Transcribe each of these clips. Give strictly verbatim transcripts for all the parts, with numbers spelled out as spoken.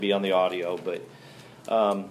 be on the audio, but um,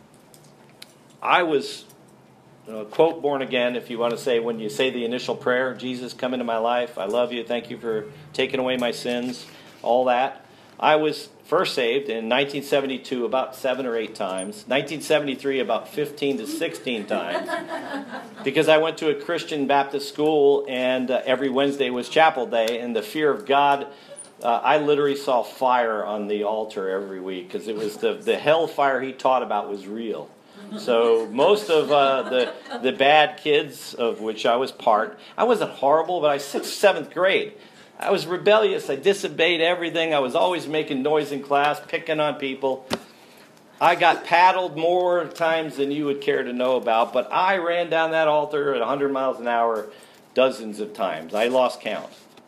I was, uh, quote, born again, if you want to say, when you say the initial prayer, Jesus, come into my life, I love you, thank you for taking away my sins, all that. I was first saved in nineteen seventy-two about seven or eight times, nineteen seventy-three about fifteen to sixteen times, because I went to a Christian Baptist school, and uh, every Wednesday was chapel day, and the fear of God, uh, I literally saw fire on the altar every week, because it was the, the hellfire he taught about was real. So most of uh, the the bad kids, of which I was part, I wasn't horrible, but I was sixth, seventh grade. I was rebellious. I disobeyed everything. I was always making noise in class, picking on people. I got paddled more times than you would care to know about, but I ran down that altar at one hundred miles an hour dozens of times. I lost count.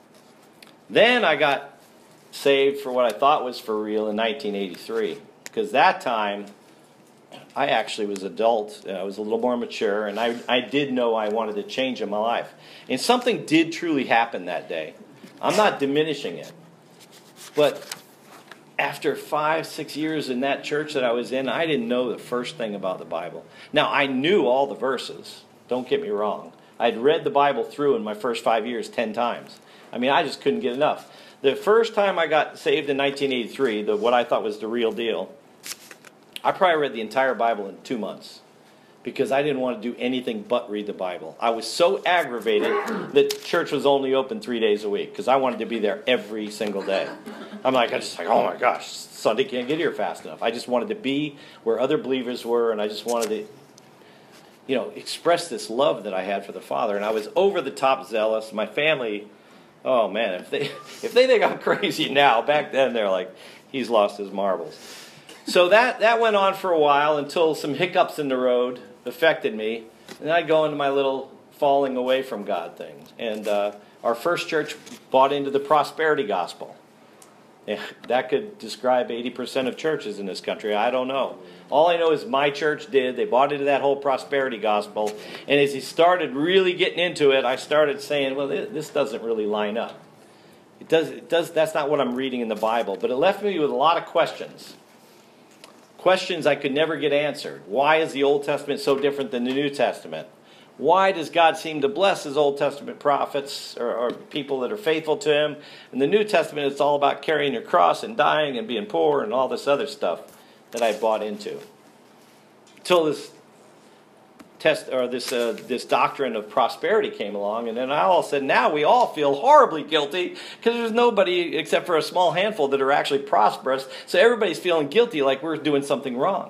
Then I got saved for what I thought was for real in nineteen eighty-three, because that time I actually was adult. I was a little more mature, and I, I did know I wanted to change in my life. And something did truly happen that day. I'm not diminishing it. But after five, six years in that church that I was in, I didn't know the first thing about the Bible. Now, I knew all the verses. Don't get me wrong. I'd read the Bible through in my first five years ten times. I mean, I just couldn't get enough. The first time I got saved in nineteen eighty-three, the, what I thought was the real deal, I probably read the entire Bible in two months. Because I didn't want to do anything but read the Bible. I was so aggravated that church was only open three days a week, because I wanted to be there every single day. I'm like, I just like, oh my gosh, Sunday can't get here fast enough. I just wanted to be where other believers were, and I just wanted to, you know, express this love that I had for the Father. And I was over the top zealous. My family, oh man, if they if they think I'm crazy now, back then they're like, he's lost his marbles. So that that went on for a while until some hiccups in the road affected me, and I'd go into my little falling away from God thing. And uh, our first church bought into the prosperity gospel. Yeah, that could describe eighty percent of churches in this country. I don't know. All I know is my church did. They bought into that whole prosperity gospel. And as he started really getting into it, I started saying, well, this doesn't really line up. It does. It does. That's not what I'm reading in the Bible. But it left me with a lot of questions. Questions I could never get answered. Why is the Old Testament so different than the New Testament? Why does God seem to bless his Old Testament prophets or, or people that are faithful to him? In the New Testament, it's all about carrying your cross and dying and being poor and all this other stuff that I bought into. Until this test or this uh, this doctrine of prosperity came along, and then I all said, now we all feel horribly guilty because there's nobody except for a small handful that are actually prosperous. So everybody's feeling guilty, like we're doing something wrong.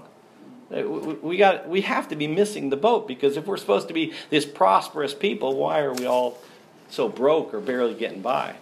We got we have to be missing the boat, because if we're supposed to be this prosperous people, why are we all so broke or barely getting by?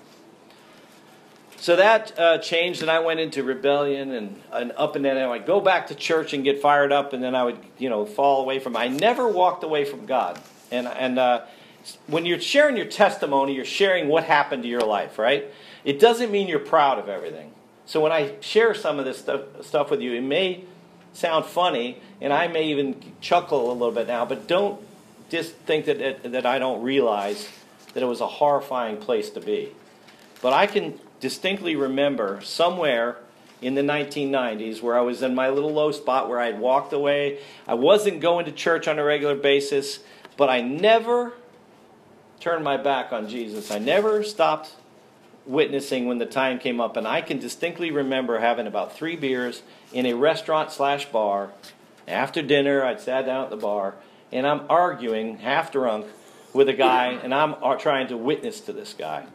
So that uh, changed, and I went into rebellion and, and up and then I would go back to church and get fired up, and then I would, you know, fall away from. I never walked away from God. And and uh, when you're sharing your testimony, you're sharing what happened to your life, right? It doesn't mean you're proud of everything. So when I share some of this stuff stuff with you, it may sound funny, and I may even chuckle a little bit now, but don't just think that it, that I don't realize that it was a horrifying place to be. But I can distinctly remember somewhere in the nineteen nineties where I was in my little low spot where I had walked away. I wasn't going to church on a regular basis, but I never turned my back on Jesus. I never stopped witnessing when the time came up. And I can distinctly remember having about three beers in a restaurant slash bar. After dinner, I'd sat down at the bar, and I'm arguing, half drunk, with a guy, and I'm trying to witness to this guy.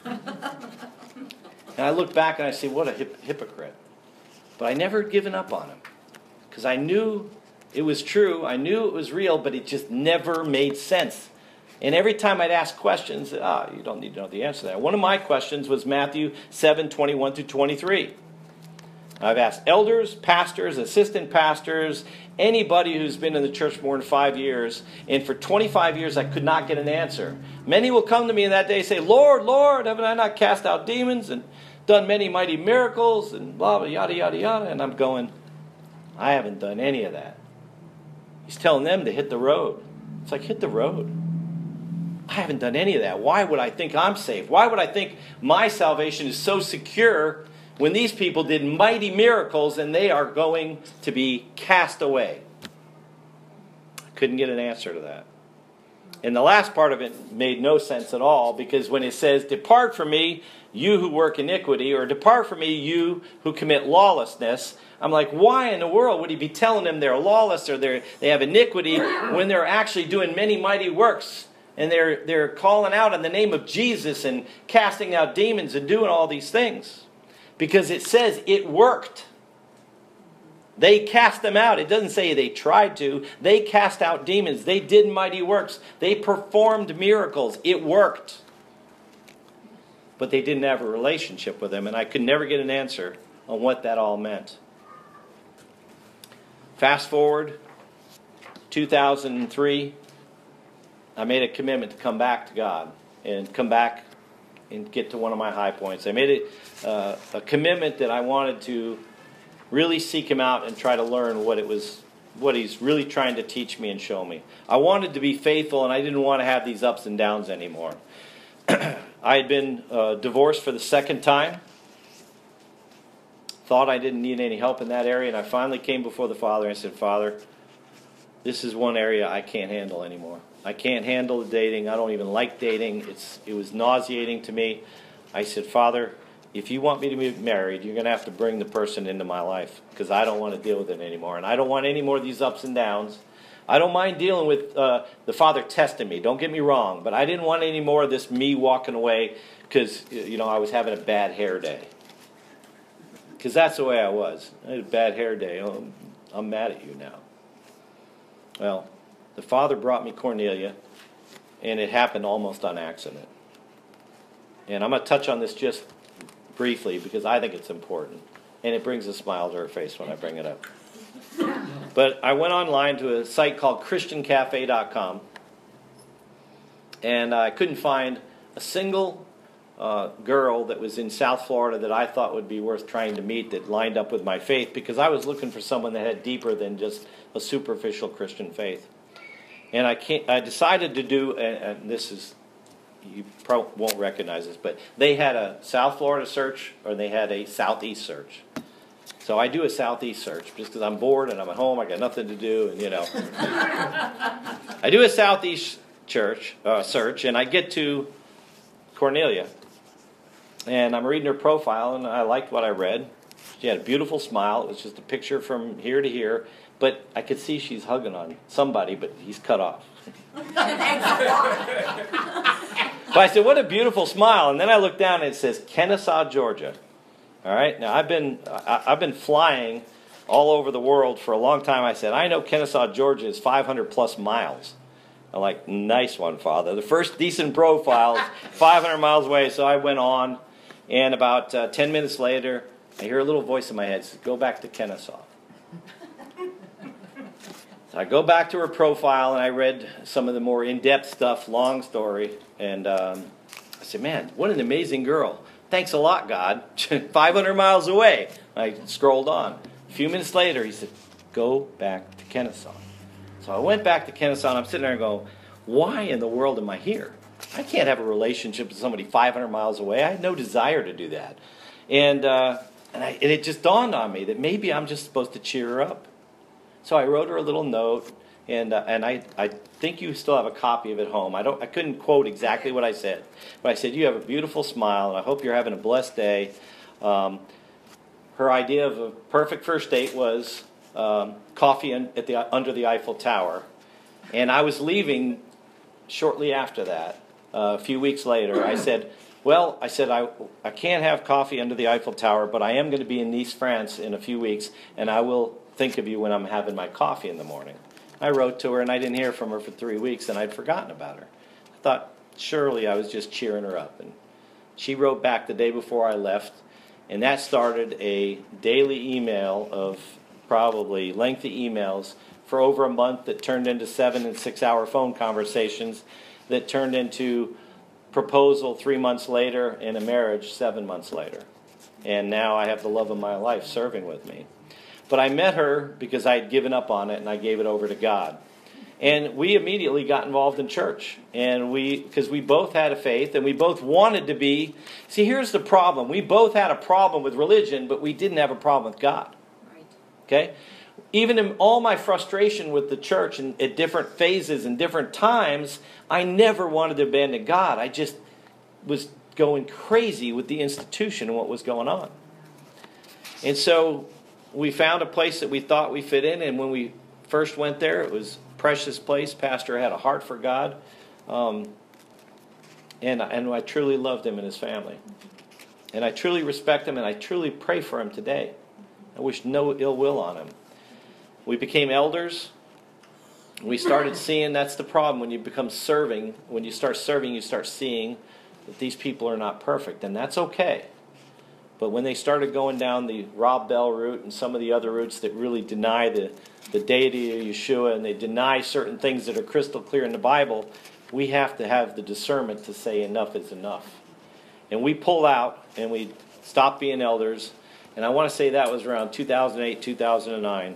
And I look back and I say, what a hip- hypocrite. But I never had given up on him. Because I knew it was true. I knew it was real, but it just never made sense. And every time I'd ask questions, ah, oh, you don't need to know the answer to that. One of my questions was Matthew seven, twenty-one through twenty-three. I've asked elders, pastors, assistant pastors, anybody who's been in the church more than five years, and for twenty-five years I could not get an answer. Many will come to me in that day and say, Lord, Lord, haven't I not cast out demons and done many mighty miracles and blah, blah, yada, yada, yada. And I'm going, I haven't done any of that. He's telling them to hit the road. It's like, hit the road. I haven't done any of that. Why would I think I'm safe? Why would I think my salvation is so secure when these people did mighty miracles and they are going to be cast away? I couldn't get an answer to that. And the last part of it made no sense at all, because when it says, depart from me, you who work iniquity, or depart from me, you who commit lawlessness, I'm like, why in the world would he be telling them they're lawless or they're, they have iniquity when they're actually doing many mighty works? And they're, they're calling out in the name of Jesus and casting out demons and doing all these things. Because it says it worked. They cast them out. It doesn't say they tried to. They cast out demons. They did mighty works. They performed miracles. It worked. But they didn't have a relationship with him, and I could never get an answer on what that all meant. Fast forward, two thousand three, I made a commitment to come back to God and come back and get to one of my high points. I made it uh, a commitment that I wanted to really seek him out and try to learn what it was, what he's really trying to teach me and show me. I wanted to be faithful, and I didn't want to have these ups and downs anymore. I had been uh, divorced for the second time. Thought I didn't need any help in that area, and I finally came before the Father and I said, Father, this is one area I can't handle anymore. I can't handle the dating. I don't even like dating. It's it was nauseating to me. I said, Father, if you want me to be married, you're going to have to bring the person into my life, because I don't want to deal with it anymore. And I don't want any more of these ups and downs. I don't mind dealing with uh, the Father testing me. Don't get me wrong. But I didn't want any more of this me walking away because, you know, I was having a bad hair day. Because that's the way I was. I had a bad hair day. Oh, I'm mad at you now. Well, the Father brought me Cornelia, and it happened almost on accident. And I'm going to touch on this just briefly because I think it's important. And it brings a smile to her face when I bring it up. But I went online to a site called Christian Cafe dot com, and I couldn't find a single uh, girl that was in South Florida that I thought would be worth trying to meet that lined up with my faith, because I was looking for someone that had deeper than just a superficial Christian faith. And I can't, I decided to do, and, and this is, you probably won't recognize this, but they had a South Florida search or they had a Southeast search. So I do a Southeast search just because I'm bored and I'm at home, I got nothing to do, and you know. I do a Southeast church uh, search, and I get to Cornelia, and I'm reading her profile, and I liked what I read. She had a beautiful smile. It was just a picture from here to here, but I could see she's hugging on somebody, but he's cut off. But I said, what a beautiful smile. And then I looked down and it says Kennesaw, Georgia. All right. Now I've been I, I've been flying all over the world for a long time. I said, I know Kennesaw, Georgia is five hundred plus miles. I'm like, nice one, Father. The first decent profile is five hundred miles away. So I went on, and about uh, ten minutes later, I hear a little voice in my head. It says, go back to Kennesaw. So I go back to her profile, and I read some of the more in-depth stuff, long story, and um, I said, man, what an amazing girl. Thanks a lot, God. five hundred miles away. I scrolled on. A few minutes later, he said, go back to Kennesaw. So I went back to Kennesaw, and I'm sitting there and go, why in the world am I here? I can't have a relationship with somebody five hundred miles away. I had no desire to do that. And, uh, and, I, and it just dawned on me that maybe I'm just supposed to cheer her up. So I wrote her a little note, and uh, and I, I think you still have a copy of it home. I don't I couldn't quote exactly what I said, but I said, you have a beautiful smile, and I hope you're having a blessed day. Um, her idea of a perfect first date was um, coffee in, at the under the Eiffel Tower, and I was leaving shortly after that. Uh, a few weeks later, I said, well, I said, I, I can't have coffee under the Eiffel Tower, but I am going to be in Nice, France in a few weeks, and I will think of you when I'm having my coffee in the morning. I wrote to her, and I didn't hear from her for three weeks, and I'd forgotten about her. I thought, surely I was just cheering her up. And she wrote back the day before I left, and that started a daily email of probably lengthy emails for over a month that turned into seven- and six-hour phone conversations that turned into proposal three months later and a marriage seven months later. And now I have the love of my life serving with me. But I met her because I had given up on it, and I gave it over to God. And we immediately got involved in church. And we, because we both had a faith and we both wanted to be. See, here's the problem. We both had a problem with religion, but we didn't have a problem with God. Right. Okay? Even in all my frustration with the church and at different phases and different times, I never wanted to abandon God. I just was going crazy with the institution and what was going on. And so we found a place that we thought we fit in, and when we first went there, it was a precious place. Pastor had a heart for God, um, and, and I truly loved him and his family. And I truly respect him, and I truly pray for him today. I wish no ill will on him. We became elders. We started seeing, that's the problem, when you become serving, when you start serving, you start seeing that these people are not perfect, and that's okay. But when they started going down the Rob Bell route and some of the other routes that really deny the, the deity of Yeshua, and they deny certain things that are crystal clear in the Bible, we have to have the discernment to say enough is enough. And we pulled out and we stopped being elders, and I want to say that was around two thousand eight, two thousand nine.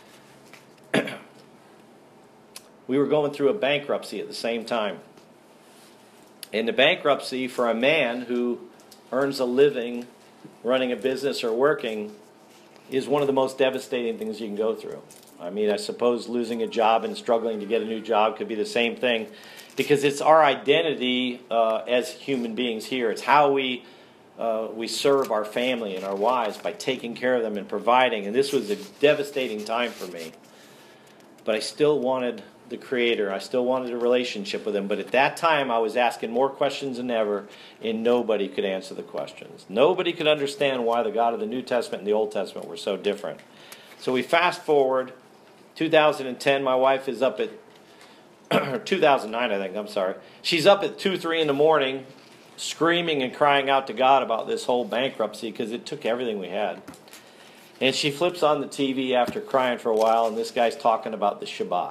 We were going through a bankruptcy at the same time. And the bankruptcy for a man who earns a living running a business or working is one of the most devastating things you can go through. I mean, I suppose losing a job and struggling to get a new job could be the same thing, because it's our identity uh, as human beings here. It's how we uh, we serve our family and our wives by taking care of them and providing. And this was a devastating time for me. But I still wanted the Creator. I still wanted a relationship with Him. But at that time, I was asking more questions than ever, and nobody could answer the questions. Nobody could understand why the God of the New Testament and the Old Testament were so different. So we fast forward, two thousand ten, my wife is up at, two thousand nine I think, I'm sorry. She's up at two, three in the morning, screaming and crying out to God about this whole bankruptcy, because it took everything we had. And she flips on the T V after crying for a while, and this guy's talking about the Shabbat.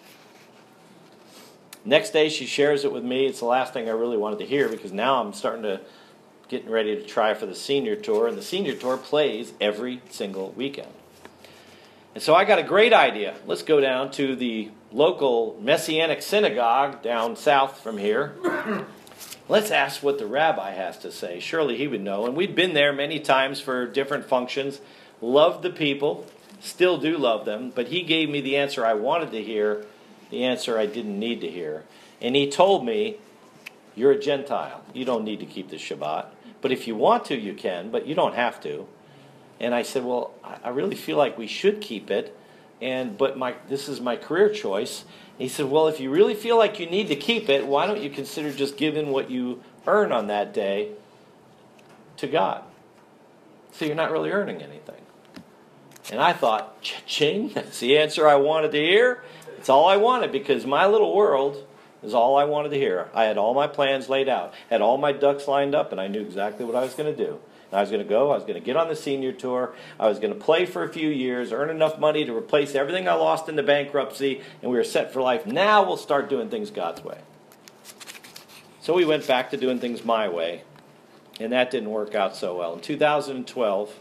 Next day, she shares it with me. It's the last thing I really wanted to hear, because now I'm starting to, getting ready to try for the senior tour, and the senior tour plays every single weekend. And so I got a great idea. Let's go down to the local Messianic synagogue down south from here. Let's ask what the rabbi has to say. Surely he would know. And we'd been there many times for different functions. Loved the people. Still do love them. But he gave me the answer I wanted to hear. The answer I didn't need to hear. And he told me, you're a Gentile. You don't need to keep the Shabbat. But if you want to, you can. But you don't have to. And I said, well, I really feel like we should keep it. And but my this is my career choice. And he said, well, if you really feel like you need to keep it, why don't you consider just giving what you earn on that day to God? So you're not really earning anything. And I thought, cha-ching, that's the answer I wanted to hear. It's all I wanted, because my little world is all I wanted to hear. I had all my plans laid out, had all my ducks lined up, and I knew exactly what I was going to do. And I was going to go, I was going to get on the senior tour, I was going to play for a few years, earn enough money to replace everything I lost in the bankruptcy, and we were set for life. Now we'll start doing things God's way. So we went back to doing things my way, and that didn't work out so well. In two thousand twelve,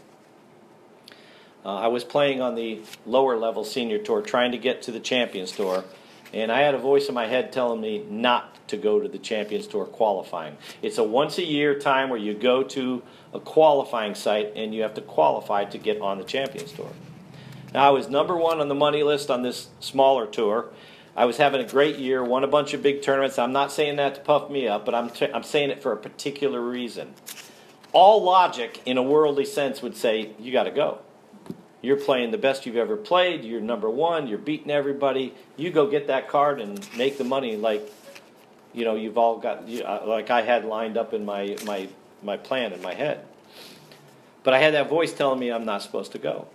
Uh, I was playing on the lower level senior tour, trying to get to the Champions Tour, and I had a voice in my head telling me not to go to the Champions Tour qualifying. It's a once a year time where you go to a qualifying site and you have to qualify to get on the Champions Tour. Now, I was number one on the money list on this smaller tour. I was having a great year, won a bunch of big tournaments. I'm not saying that to puff me up, but I'm, t- I'm saying it for a particular reason. All logic in a worldly sense would say, you got to go. You're playing the best you've ever played. You're number one. You're beating everybody. You go get that card and make the money like, you know, you've all got, like I had lined up in my, my, my plan in my head. But I had that voice telling me I'm not supposed to go.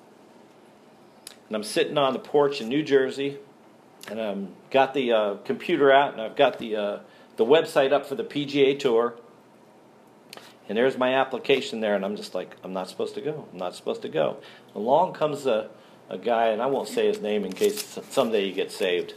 And I'm sitting on the porch in New Jersey, and I've got the uh, computer out, and I've got the uh, the website up for the P G A Tour. And there's my application there, and I'm just like, I'm not supposed to go. I'm not supposed to go. Along comes a, a guy, and I won't say his name in case someday he gets saved.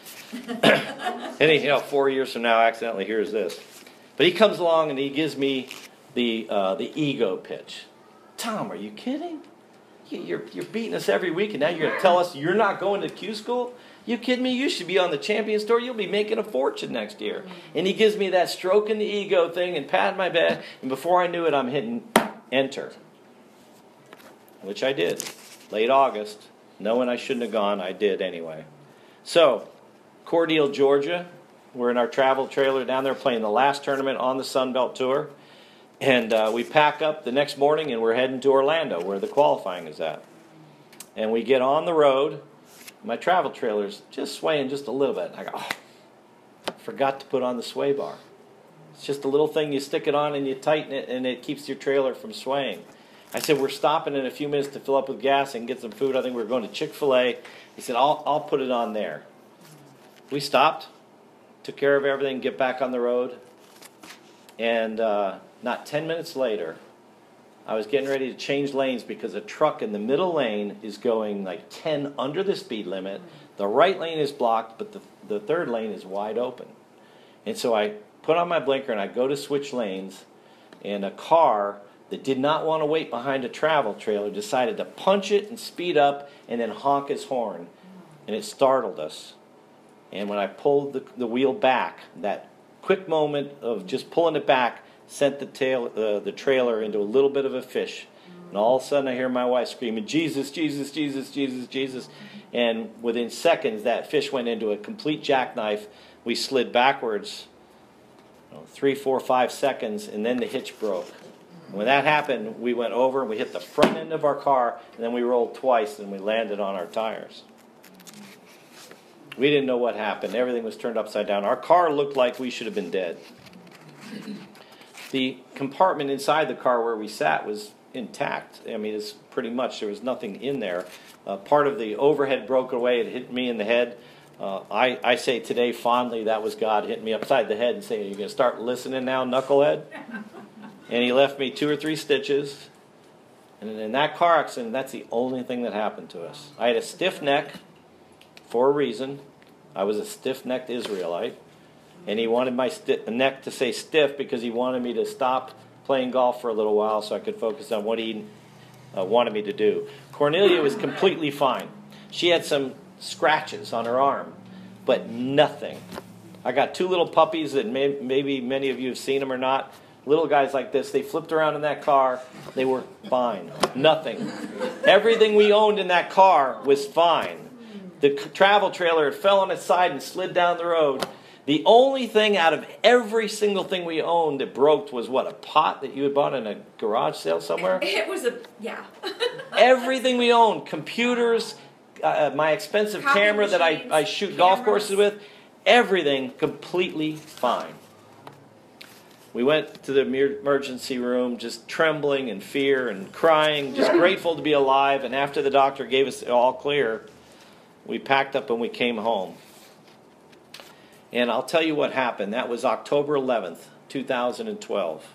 And he, you know, four years from now, accidentally hears this. But he comes along, and he gives me the uh, the ego pitch. Tom, are you kidding? You're, you're beating us every week, and now you're going to tell us you're not going to Q school? You kidding me? You should be on the Champions Tour. You'll be making a fortune next year. And he gives me that stroke in the ego thing and pat my back. And before I knew it, I'm hitting enter. Which I did. Late August. Knowing I shouldn't have gone, I did anyway. So, Cordele, Georgia. We're in our travel trailer down there playing the last tournament on the Sun Belt Tour. And uh, we pack up the next morning and we're heading to Orlando where the qualifying is at. And we get on the road. My travel trailer's just swaying just a little bit. I go, oh, I forgot to put on the sway bar. It's just a little thing, you stick it on and you tighten it and it keeps your trailer from swaying. I said, we're stopping in a few minutes to fill up with gas and get some food. I think we're going to Chick-fil-A. He said, I'll, I'll put it on there. We stopped, took care of everything, get back on the road. And uh, not ten minutes later, I was getting ready to change lanes because a truck in the middle lane is going like ten under the speed limit. The right lane is blocked, but the, the third lane is wide open. And so I put on my blinker and I go to switch lanes, and a car that did not want to wait behind a travel trailer decided to punch it and speed up and then honk his horn. And it startled us. And when I pulled the, the wheel back, that quick moment of just pulling it back sent the tail, uh, the trailer into a little bit of a fish. And all of a sudden I hear my wife screaming, Jesus, Jesus, Jesus, Jesus, Jesus. And within seconds that fish went into a complete jackknife. We slid backwards, you know, three, four, five seconds, and then the hitch broke. And when that happened, we went over and we hit the front end of our car, and then we rolled twice and we landed on our tires. We didn't know what happened. Everything was turned upside down. Our car looked like we should have been dead. The compartment inside the car where we sat was intact. I mean, it's pretty much, there was nothing in there. Uh, part of the overhead broke away. It hit me in the head. Uh, I, I say today fondly that was God hitting me upside the head and saying, you're going to start listening now, knucklehead? And he left me two or three stitches. And in that car accident, that's the only thing that happened to us. I had a stiff neck for a reason. I was a stiff-necked Israelite. And he wanted my sti- neck to stay stiff because he wanted me to stop playing golf for a little while so I could focus on what he uh, wanted me to do. Cornelia was completely fine. She had some scratches on her arm, but nothing. I got two little puppies that may, maybe many of you have seen them or not. Little guys like this, they flipped around in that car. They were fine. Nothing. Everything we owned in that car was fine. The c- travel trailer had fell on its side and slid down the road. The only thing out of every single thing we owned that broke was what, a pot that you had bought in a garage sale somewhere? It was a, yeah. Everything we owned, computers, uh, my expensive Copy camera that I, machines, I shoot cameras. golf courses with, everything completely fine. We went to the emergency room just trembling in fear and crying, just grateful to be alive. And after the doctor gave us all clear, we packed up and we came home. And I'll tell you what happened. That was October eleventh, two thousand twelve.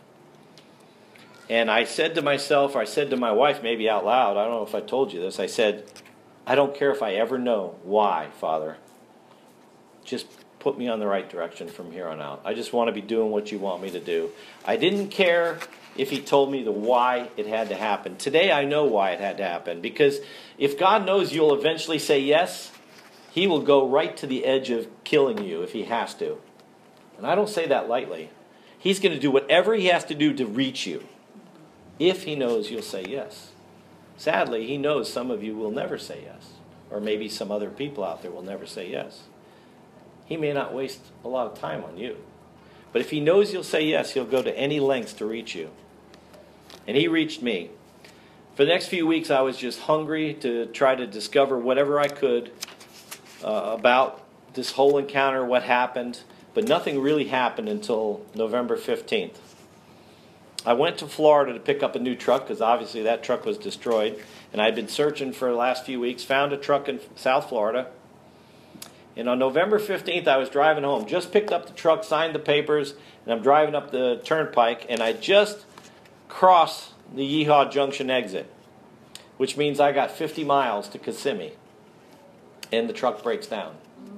And I said to myself, or I said to my wife maybe out loud, I don't know if I told you this, I said, I don't care if I ever know why, Father. Just put me on the right direction from here on out. I just want to be doing what you want me to do. I didn't care if he told me the why it had to happen. Today I know why it had to happen. Because if God knows you'll eventually say yes, he will go right to the edge of killing you if he has to. And I don't say that lightly. He's going to do whatever he has to do to reach you, if he knows you'll say yes. Sadly, he knows some of you will never say yes. Or maybe some other people out there will never say yes. He may not waste a lot of time on you. But if he knows you'll say yes, he'll go to any lengths to reach you. And he reached me. For the next few weeks, I was just hungry to try to discover whatever I could uh, about this whole encounter, what happened. But nothing really happened until November fifteenth. I went to Florida to pick up a new truck because obviously that truck was destroyed. And I'd been searching for the last few weeks, found a truck in South Florida. And on November fifteenth, I was driving home. Just picked up the truck, signed the papers, and I'm driving up the turnpike, and I just crossed the Yeehaw Junction exit, which means I got fifty miles to Kissimmee, and the truck breaks down.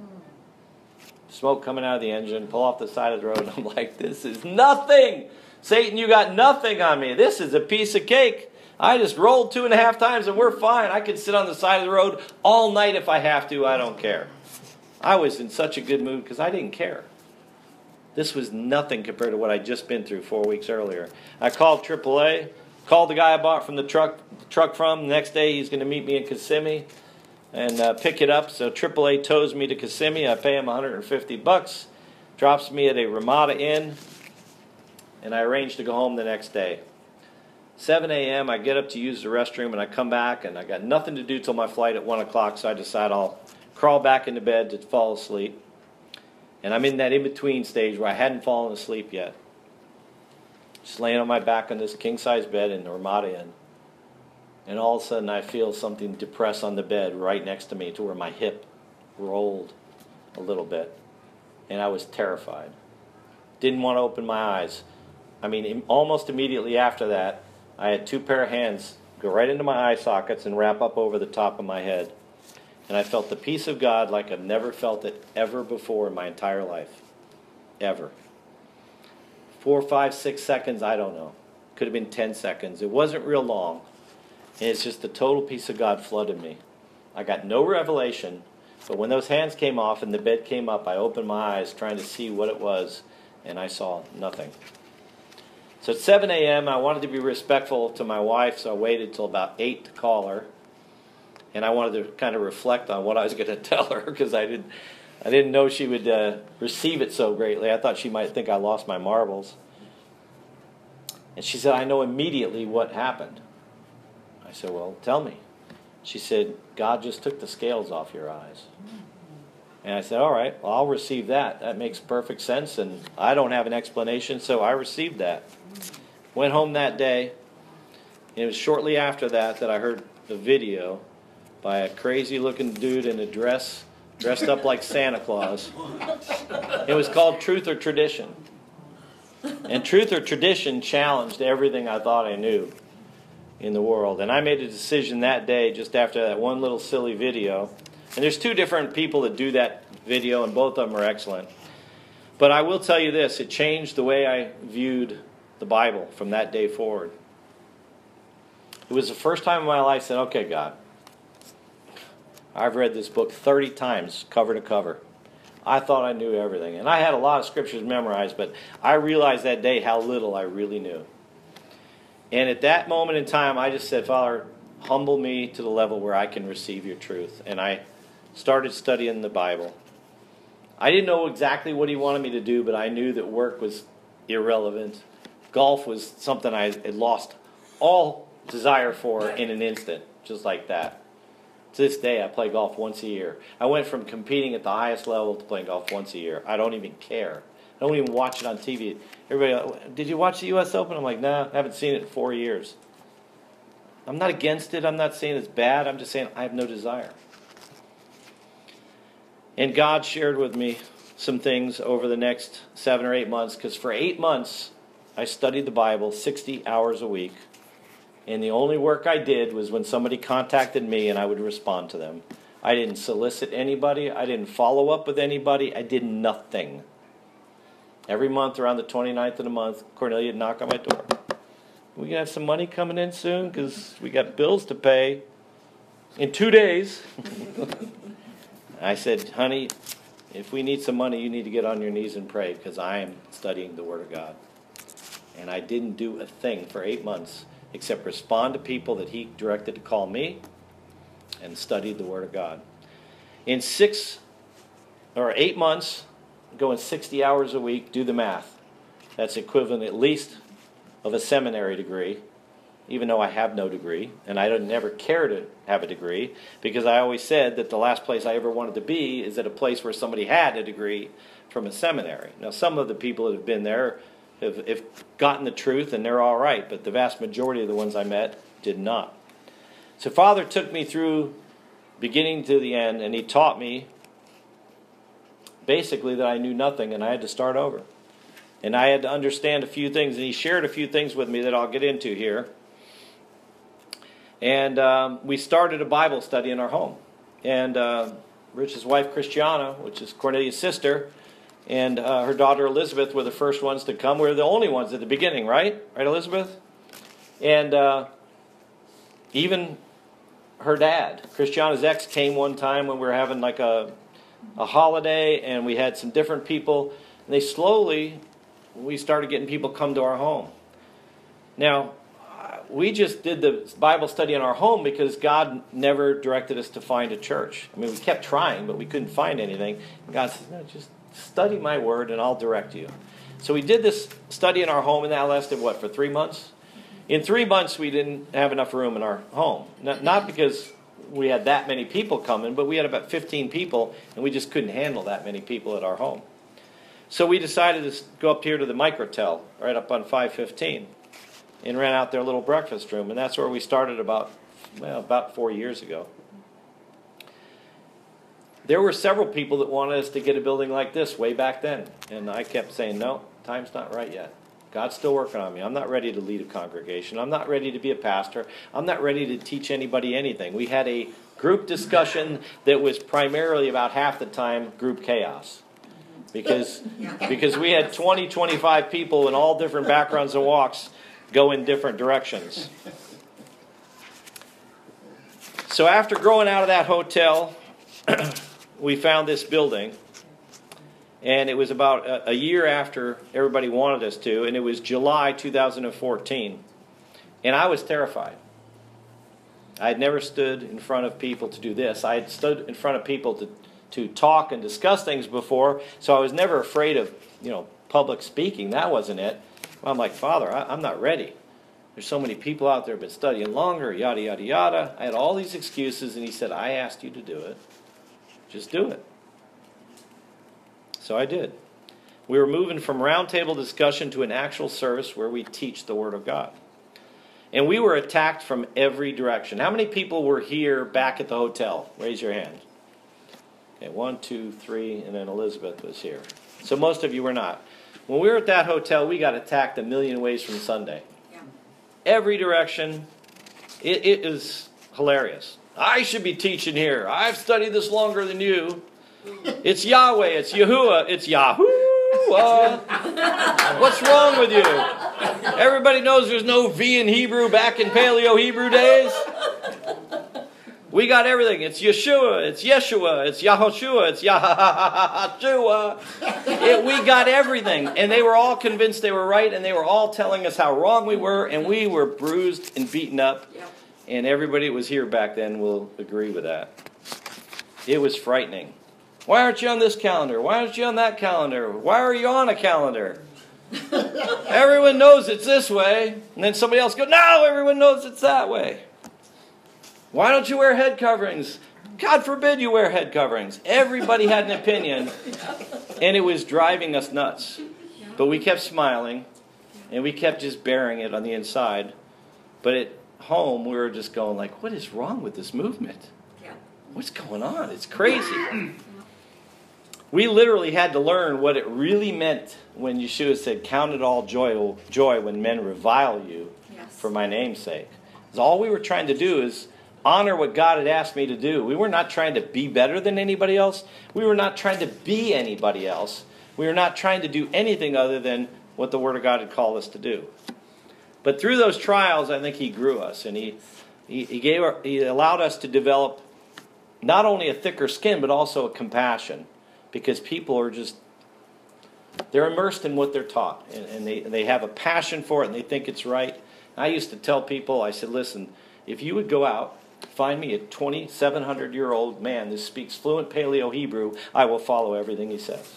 Smoke coming out of the engine, pull off the side of the road, and I'm like, this is nothing! Satan, you got nothing on me. This is a piece of cake. I just rolled two and a half times and we're fine. I could sit on the side of the road all night if I have to. I don't care. I was in such a good mood because I didn't care. This was nothing compared to what I'd just been through four weeks earlier. I called triple A, called the guy I bought from the truck truck from. The next day he's going to meet me in Kissimmee and uh, pick it up. So triple A tows me to Kissimmee. I pay him one hundred fifty bucks, drops me at a Ramada Inn, and I arrange to go home the next day. seven a.m. I get up to use the restroom and I come back and I got nothing to do till my flight at one o'clock, so I decide I'll crawl back into bed to fall asleep. And I'm in that in-between stage where I hadn't fallen asleep yet. Just laying on my back on this king-size bed in the Ramada Inn. And all of a sudden I feel something depress on the bed right next to me to where my hip rolled a little bit. And I was terrified. Didn't want to open my eyes. I mean, almost immediately after that, I had two pair of hands go right into my eye sockets and wrap up over the top of my head. And I felt the peace of God like I've never felt it ever before in my entire life. Ever. Four, five, six seconds, I don't know. Could have been ten seconds. It wasn't real long. And it's just the total peace of God flooded me. I got no revelation, but when those hands came off and the bed came up, I opened my eyes trying to see what it was, and I saw nothing. So at seven a.m., I wanted to be respectful to my wife, so I waited till about eight to call her. And I wanted to kind of reflect on what I was going to tell her because I didn't, I didn't know she would uh, receive it so greatly. I thought she might think I lost my marbles. And she said, I know immediately what happened. I said, well, tell me. She said, God just took the scales off your eyes. And I said, all right, well, I'll receive that. That makes perfect sense, and I don't have an explanation, so I received that. Went home that day, and it was shortly after that that I heard the video by a crazy-looking dude in a dress, dressed up like Santa Claus. It was called Truth or Tradition. And Truth or Tradition challenged everything I thought I knew in the world. And I made a decision that day, just after that one little silly video. And there's two different people that do that video, and both of them are excellent. But I will tell you this, it changed the way I viewed the Bible from that day forward. It was the first time in my life I said, okay, God, I've read this book thirty times, cover to cover. I thought I knew everything. And I had a lot of scriptures memorized, but I realized that day how little I really knew. And at that moment in time, I just said, Father, humble me to the level where I can receive your truth. And I started studying the Bible. I didn't know exactly what he wanted me to do, but I knew that work was irrelevant. Golf was something I had lost all desire for in an instant, just like that. To this day, I play golf once a year. I went from competing at the highest level to playing golf once a year. I don't even care. I don't even watch it on T V. Everybody, did you watch the U S Open? I'm like, no, I haven't seen it in four years. I'm not against it. I'm not saying it's bad. I'm just saying I have no desire. And God shared with me some things over the next seven or eight months, because for eight months, I studied the Bible sixty hours a week. And the only work I did was when somebody contacted me and I would respond to them. I didn't solicit anybody. I didn't follow up with anybody. I did nothing. Every month around the twenty-ninth of the month, Cornelia would knock on my door. We can have some money coming in soon because we got bills to pay in two days. I said, honey, if we need some money, you need to get on your knees and pray because I am studying the Word of God. And I didn't do a thing for eight months except respond to people that he directed to call me and studied the Word of God. In six or eight months, going sixty hours a week, do the math. That's equivalent at least of a seminary degree, even though I have no degree, and I don't never care to have a degree, because I always said that the last place I ever wanted to be is at a place where somebody had a degree from a seminary. Now, some of the people that have been there have, have gotten the truth, and they're all right, but the vast majority of the ones I met did not. So Father took me through beginning to the end, and he taught me basically that I knew nothing, and I had to start over. And I had to understand a few things, and he shared a few things with me that I'll get into here. And um, we started a Bible study in our home. And uh, Rich's wife, Christiana, which is Cornelia's sister, and uh, her daughter, Elizabeth, were the first ones to come. We were the only ones at the beginning, right? Right, Elizabeth? And uh, even her dad, Christiana's ex, came one time when we were having like a, a holiday, and we had some different people. And they slowly, we started getting people come to our home. Now, we just did the Bible study in our home because God never directed us to find a church. I mean, we kept trying, but we couldn't find anything. And God said, no, just study my word and I'll direct you. So we did this study in our home, and that lasted, what, for three months? In three months, we didn't have enough room in our home. Not, not because we had that many people coming, but we had about fifteen people, and we just couldn't handle that many people at our home. So we decided to go up here to the Microtel, right up on five fifteen. And ran out their little breakfast room, and that's where we started about, well, about four years ago. There were several people that wanted us to get a building like this way back then, and I kept saying, no, time's not right yet. God's still working on me. I'm not ready to lead a congregation. I'm not ready to be a pastor. I'm not ready to teach anybody anything. We had a group discussion that was primarily about half the time group chaos. Because, because we had twenty, twenty-five people in all different backgrounds and walks go in different directions. So after growing out of that hotel, we found this building. And it was about a, a year after everybody wanted us to. And it was July two thousand fourteen. And I was terrified. I had never stood in front of people to do this. I had stood in front of people to, to talk and discuss things before. So I was never afraid of, you know, public speaking. That wasn't it. I'm like, Father, I, I'm not ready. There's so many people out there who have been studying longer, yada, yada, yada. I had all these excuses, and he said, I asked you to do it. Just do it. So I did. We were moving from roundtable discussion to an actual service where we teach the Word of God. And we were attacked from every direction. How many people were here back at the hotel? Raise your hand. Okay, one, two, three, and then Elizabeth was here. So most of you were not. When we were at that hotel, we got attacked a million ways from Sunday. Yeah. Every direction. It, it is hilarious. I should be teaching here. I've studied this longer than you. It's Yahweh. It's Yahuwah. It's Yahoo. What's wrong with you? Everybody knows there's no V in Hebrew back in Paleo Hebrew days. We got everything. It's Yeshua. It's Yeshua. It's Yahoshua. It's Yahashua. It, we got everything. And they were all convinced they were right, and they were all telling us how wrong we were, and we were bruised and beaten up. And everybody that was here back then will agree with that. It was frightening. Why aren't you on this calendar? Why aren't you on that calendar? Why are you on a calendar? Everyone knows it's this way. And then somebody else goes, no, everyone knows it's that way. Why don't you wear head coverings? God forbid you wear head coverings. Everybody had an opinion, and it was driving us nuts. But we kept smiling, and we kept just bearing it on the inside. But at home, we were just going like, what is wrong with this movement? What's going on? It's crazy. We literally had to learn what it really meant when Yeshua said, count it all joy, joy when men revile you yes. for my name's sake. Because all we were trying to do is honor what God had asked me to do. We were not trying to be better than anybody else. We were not trying to be anybody else. We were not trying to do anything other than what the Word of God had called us to do. But through those trials, I think He grew us, and He He, he gave our, He allowed us to develop not only a thicker skin, but also a compassion, because people are just they're immersed in what they're taught, and, and they they have a passion for it, and they think it's right. I used to tell people, I said, listen, if you would go out, find me a twenty-seven hundred year old man that speaks fluent Paleo Hebrew, I will follow everything he says.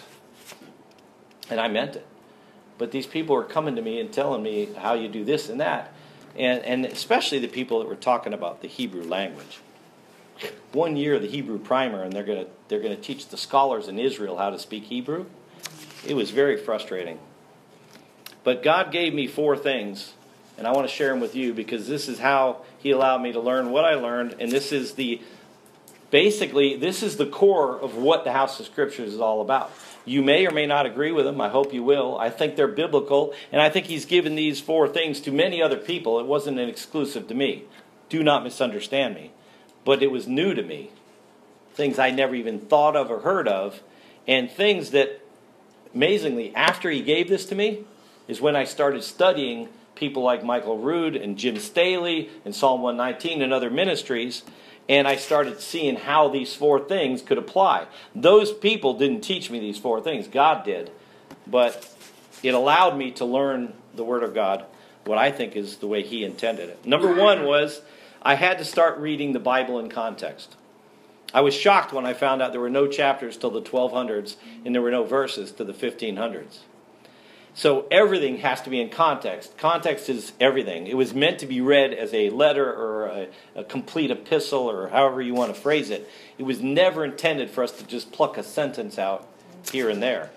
And I meant it. But these people were coming to me and telling me how you do this and that. And, and especially the people that were talking about the Hebrew language. One year, the Hebrew primer, and they're going to they're going to teach the scholars in Israel how to speak Hebrew. It was very frustrating. But God gave me four things, and I want to share them with you because this is how He allowed me to learn what I learned, and this is the basically this is the core of what the House of Scriptures is all about. You may or may not agree with them. I hope you will. I think they're biblical, and I think He's given these four things to many other people. It wasn't an exclusive to me. Do not misunderstand me. But it was new to me. Things I never even thought of or heard of, and things that, amazingly, after He gave this to me, is when I started studying people like Michael Rood and Jim Staley and Psalm one nineteen and other ministries, and I started seeing how these four things could apply. Those people didn't teach me these four things. God did. But it allowed me to learn the Word of God, what I think is the way He intended it. Number one was I had to start reading the Bible in context. I was shocked when I found out there were no chapters till the twelve hundreds and there were no verses to the fifteen hundreds. So everything has to be in context. Context is everything. It was meant to be read as a letter or a, a complete epistle or however you want to phrase it. It was never intended for us to just pluck a sentence out here and there.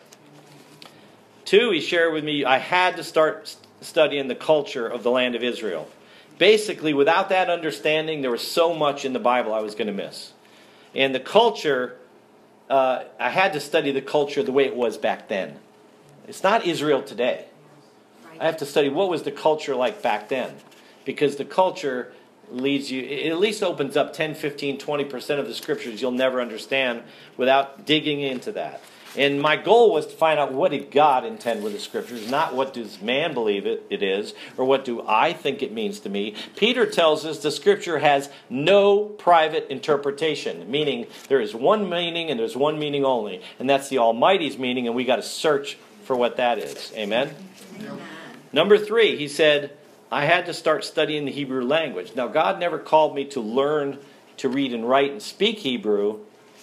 Two, he shared with me, I had to start studying the culture of the land of Israel. Basically, without that understanding, there was so much in the Bible I was going to miss. And the culture, uh, I had to study the culture the way it was back then. It's not Israel today. I have to study what was the culture like back then. Because the culture leads you, it at least opens up ten, fifteen, twenty percent of the scriptures you'll never understand without digging into that. And my goal was to find out what did God intend with the scriptures, not what does man believe it, it is, or what do I think it means to me. Peter tells us the scripture has no private interpretation, meaning there is one meaning and there's one meaning only, and that's the Almighty's meaning, and we got to search for what that is. Amen? Amen. Number three, he said, I had to start studying the Hebrew language. Now, God never called me to learn to read and write and speak Hebrew,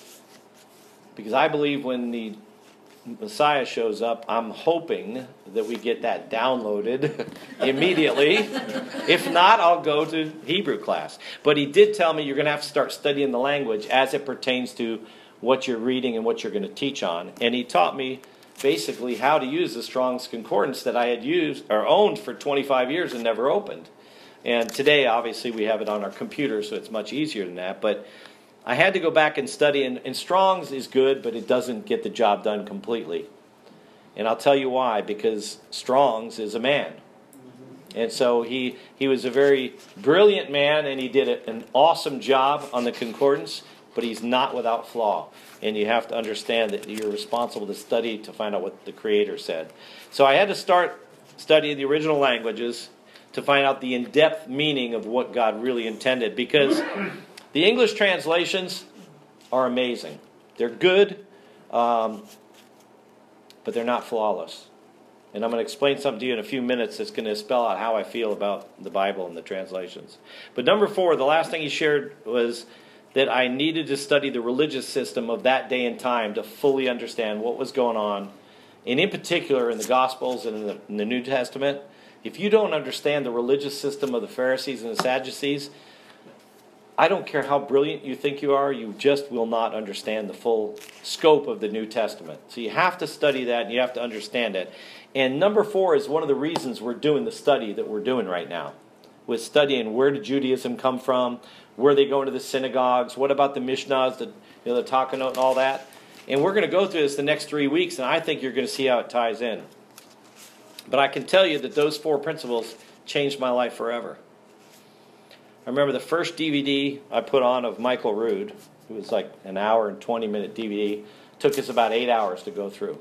because I believe when the Messiah shows up, I'm hoping that we get that downloaded immediately. If not, I'll go to Hebrew class. But he did tell me you're going to have to start studying the language as it pertains to what you're reading and what you're going to teach on. And he taught me basically how to use the Strong's Concordance that I had used or owned for twenty-five years and never opened. And today, obviously, we have it on our computer, so it's much easier than that. But I had to go back and study, and, and Strong's is good, but it doesn't get the job done completely. And I'll tell you why, because Strong's is a man. And so he, he was a very brilliant man, and he did a, an awesome job on the concordance, but he's not without flaw. And you have to understand that you're responsible to study to find out what the Creator said. So I had to start studying the original languages to find out the in-depth meaning of what God really intended, because the English translations are amazing. They're good, um, but they're not flawless. And I'm going to explain something to you in a few minutes that's going to spell out how I feel about the Bible and the translations. But number four, the last thing he shared was that I needed to study the religious system of that day and time to fully understand what was going on. And in particular, in the Gospels and in the, in the New Testament, if you don't understand the religious system of the Pharisees and the Sadducees, I don't care how brilliant you think you are, you just will not understand the full scope of the New Testament. So you have to study that and you have to understand it. And number four is one of the reasons we're doing the study that we're doing right now. With studying where did Judaism come from, where are they going to the synagogues, what about the Mishnahs, the, you know, the Takanot and all that. And we're going to go through this the next three weeks, and I think you're going to see how it ties in. But I can tell you that those four principles changed my life forever. I remember the first D V D I put on of Michael Rood. It was like an hour and twenty minute D V D. It took us about eight hours to go through.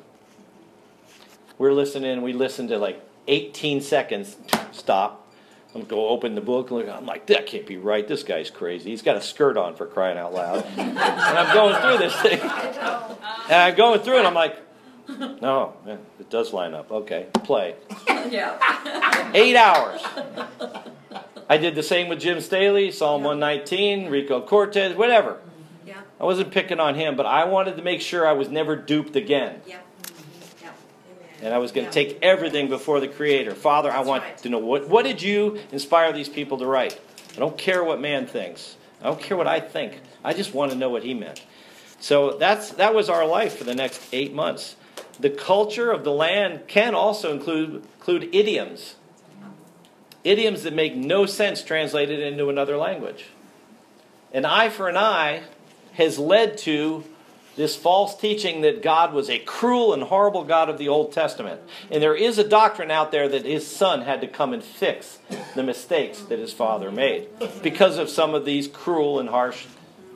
We're listening. We listened to like eighteen seconds. Stop. I'm going to go open the book. And I'm like, that can't be right. This guy's crazy. He's got a skirt on, for crying out loud. And I'm going through this thing. And I'm going through it. I'm like, no, yeah, it does line up. Okay, play. Yeah. Eight hours. I did the same with Jim Staley, Psalm yeah. one nineteen, Rico Cortez, whatever. Yeah. I wasn't picking on him, but I wanted to make sure I was never duped again. Yeah. Mm-hmm. Yeah. And I was going to yeah. take everything before the Creator. Father, That's I want right. to know, what, what did you inspire these people to write? I don't care what man thinks. I don't care what I think. I just want to know what he meant. So that's that was our life for the next eight months. The culture of the land can also include, include idioms. Idioms that make no sense translated into another language. An eye for an eye has led to this false teaching that God was a cruel and horrible God of the Old Testament. And there is a doctrine out there that his son had to come and fix the mistakes that his father made because of some of these cruel and harsh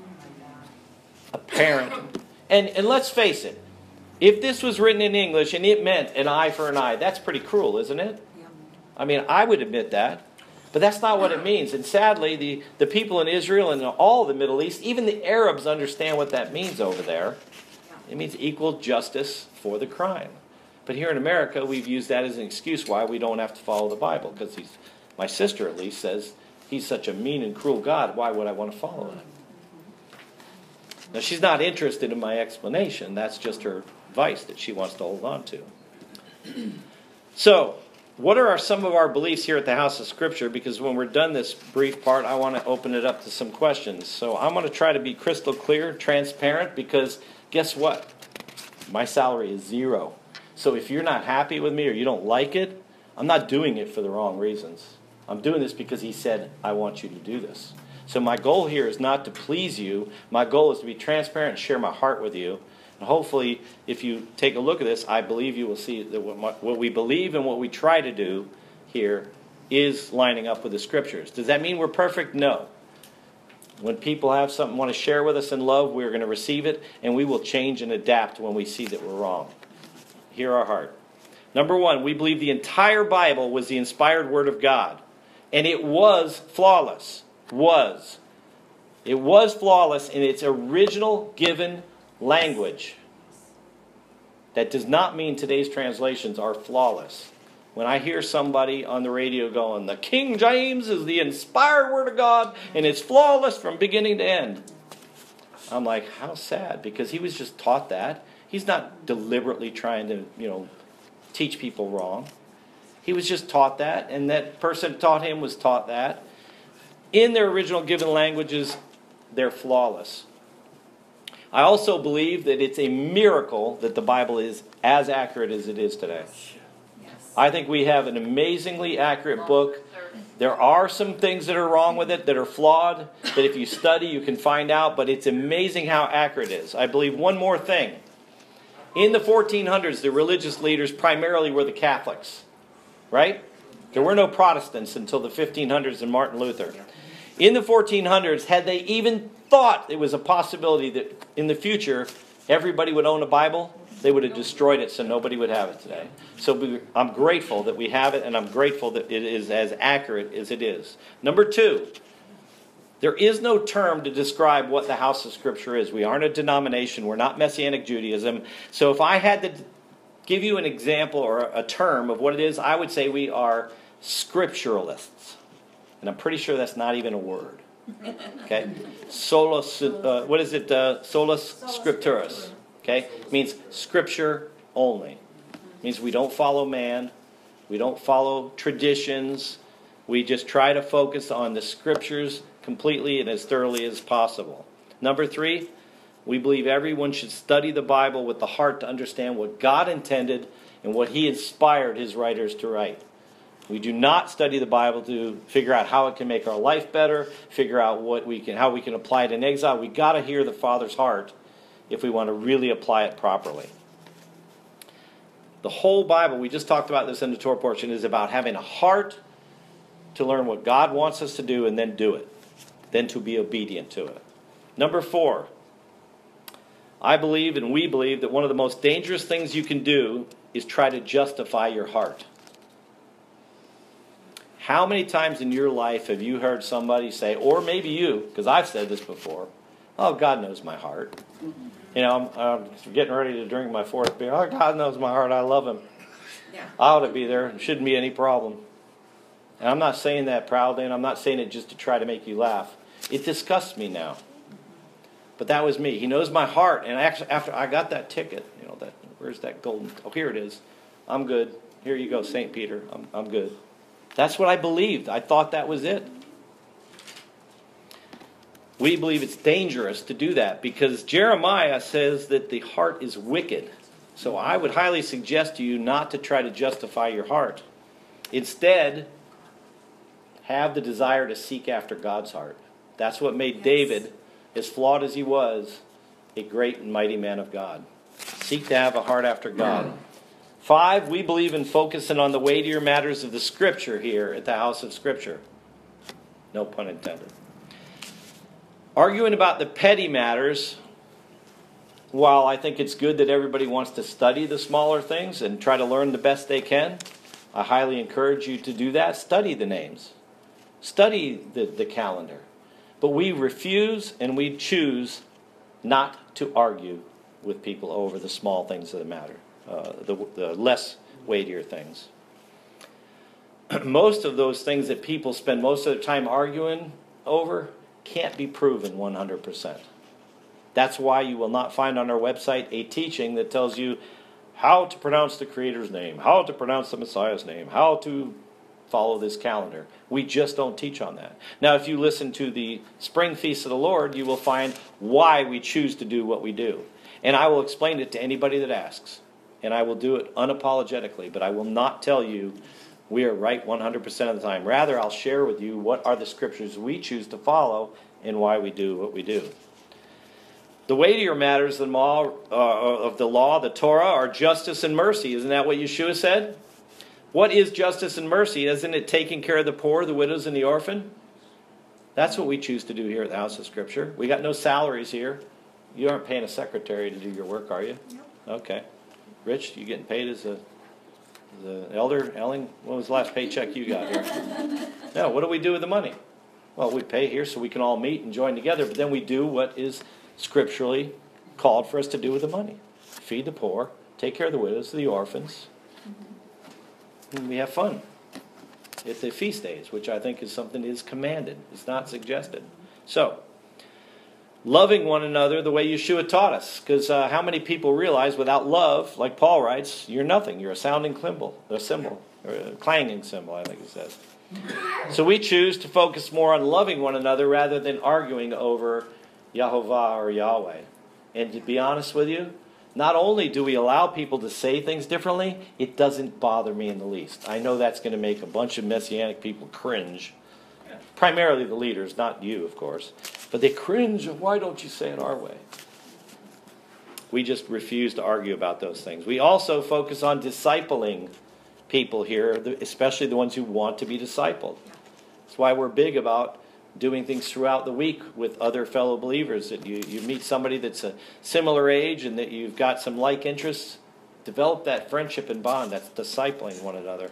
apparent. And, and let's face it, if this was written in English and it meant an eye for an eye, that's pretty cruel, isn't it? I mean, I would admit that. But that's not what it means. And sadly, the, the people in Israel and all the Middle East, even the Arabs understand what that means over there. It means equal justice for the crime. But here in America, we've used that as an excuse why we don't have to follow the Bible. Because he's, my sister, at least, says he's such a mean and cruel God. Why would I want to follow him? Now, she's not interested in my explanation. That's just her vice that she wants to hold on to. So, what are our, some of our beliefs here at the House of Scripture? Because when we're done this brief part, I want to open it up to some questions. So I'm going to try to be crystal clear, transparent, because guess what? My salary is zero. So if you're not happy with me or you don't like it, I'm not doing it for the wrong reasons. I'm doing this because he said, I want you to do this. So my goal here is not to please you. My goal is to be transparent and share my heart with you. And hopefully, if you take a look at this, I believe you will see that what, what we believe and what we try to do here is lining up with the Scriptures. Does that mean we're perfect? No. When people have something want to share with us in love, we're going to receive it, and we will change and adapt when we see that we're wrong. Hear our heart. Number one, we believe the entire Bible was the inspired Word of God. And it was flawless. Was. It was flawless in its original given language. That does not mean today's translations are flawless. When I hear somebody on the radio going, the King James is the inspired Word of God and it's flawless from beginning to end, I'm like, how sad, because he was just taught that. He's not deliberately trying to, you know, teach people wrong. He was just taught that, and that person who taught him was taught that. In their original given languages, they're flawless. I also believe that it's a miracle that the Bible is as accurate as it is today. I think we have an amazingly accurate book. There are some things that are wrong with it, that are flawed, that if you study you can find out, but it's amazing how accurate it is. I believe one more thing. In the fourteen hundreds, the religious leaders primarily were the Catholics, right? There were no Protestants until the fifteen hundreds and Martin Luther. In the fourteen hundreds, had they even thought it was a possibility that in the future everybody would own a Bible, they would have destroyed it so nobody would have it today. So we, I'm grateful that we have it, and I'm grateful that it is as accurate as it is. Number two, there is no term to describe what the House of Scripture is. We aren't a denomination. We're not Messianic Judaism. So if I had to give you an example or a term of what it is, I would say we are scripturalists. And I'm pretty sure that's not even a word. Okay? Solus, uh, what is it? Uh, solus scripturis. Okay? It means scripture only. It means we don't follow man. We don't follow traditions. We just try to focus on the Scriptures completely and as thoroughly as possible. Number three, we believe everyone should study the Bible with the heart to understand what God intended and what He inspired His writers to write. We do not study the Bible to figure out how it can make our life better, figure out what we can, how we can apply it in exile. We got to hear the Father's heart if we want to really apply it properly. The whole Bible, we just talked about this in the Torah portion, is about having a heart to learn what God wants us to do and then do it. Then to be obedient to it. Number four, I believe and we believe that one of the most dangerous things you can do is try to justify your heart. How many times in your life have you heard somebody say, or maybe you, because I've said this before, oh, God knows my heart. You know, I'm, I'm getting ready to drink my fourth beer. Oh, God knows my heart. I love Him. Yeah. I ought to be there. It shouldn't be any problem. And I'm not saying that proudly, and I'm not saying it just to try to make you laugh. It disgusts me now. But that was me. He knows my heart. And actually, after I got that ticket, you know, that where's that golden? Oh, here it is. I'm good. Here you go, Saint Peter. I'm, I'm good. That's what I believed. I thought that was it. We believe it's dangerous to do that because Jeremiah says that the heart is wicked. So I would highly suggest to you not to try to justify your heart. Instead, have the desire to seek after God's heart. That's what made yes. David, as flawed as he was, a great and mighty man of God. Seek to have a heart after God. Five, we believe in focusing on the weightier matters of the Scripture here at the House of Scripture. No pun intended. Arguing about the petty matters, while I think it's good that everybody wants to study the smaller things and try to learn the best they can, I highly encourage you to do that. Study the names. Study the, the calendar. But we refuse and we choose not to argue with people over the small things that matter, uh, the, the less weightier things. Most of those things that people spend most of their time arguing over can't be proven one hundred percent. That's why you will not find on our website a teaching that tells you how to pronounce the Creator's name, how to pronounce the Messiah's name, how to follow this calendar. We just don't teach on that. Now, if you listen to the Spring Feast of the Lord, you will find why we choose to do what we do. And I will explain it to anybody that asks. And I will do it unapologetically, but I will not tell you we are right one hundred percent of the time. Rather, I'll share with you what are the scriptures we choose to follow and why we do what we do. The weightier matters than all, uh, of the law, the Torah, are justice and mercy. Isn't that what Yeshua said? What is justice and mercy? Isn't it taking care of the poor, the widows, and the orphan? That's what we choose to do here at the House of Scripture. We got no salaries here. You aren't paying a secretary to do your work, are you? No. Okay. Rich, you getting paid as a The elder, Elling, when was the last paycheck you got here? No, what do we do with the money? Well, we pay here so we can all meet and join together, but then we do what is scripturally called for us to do with the money. Feed the poor, take care of the widows, the orphans, and we have fun at the feast days, which I think is something that is commanded. It's not suggested. So, loving one another the way Yeshua taught us. Because uh, how many people realize without love, like Paul writes, you're nothing. You're a sounding cymbal, a cymbal, or a clanging cymbal, I think it says. So we choose to focus more on loving one another rather than arguing over Yahovah or Yahweh. And to be honest with you, not only do we allow people to say things differently, it doesn't bother me in the least. I know that's going to make a bunch of Messianic people cringe. Primarily the leaders, not you, of course. But they cringe, why don't you say it our way? We just refuse to argue about those things. We also focus on discipling people here, especially the ones who want to be discipled. That's why we're big about doing things throughout the week with other fellow believers. That you, you meet somebody that's a similar age and that you've got some like interests. Develop that friendship and bond. That's discipling one another.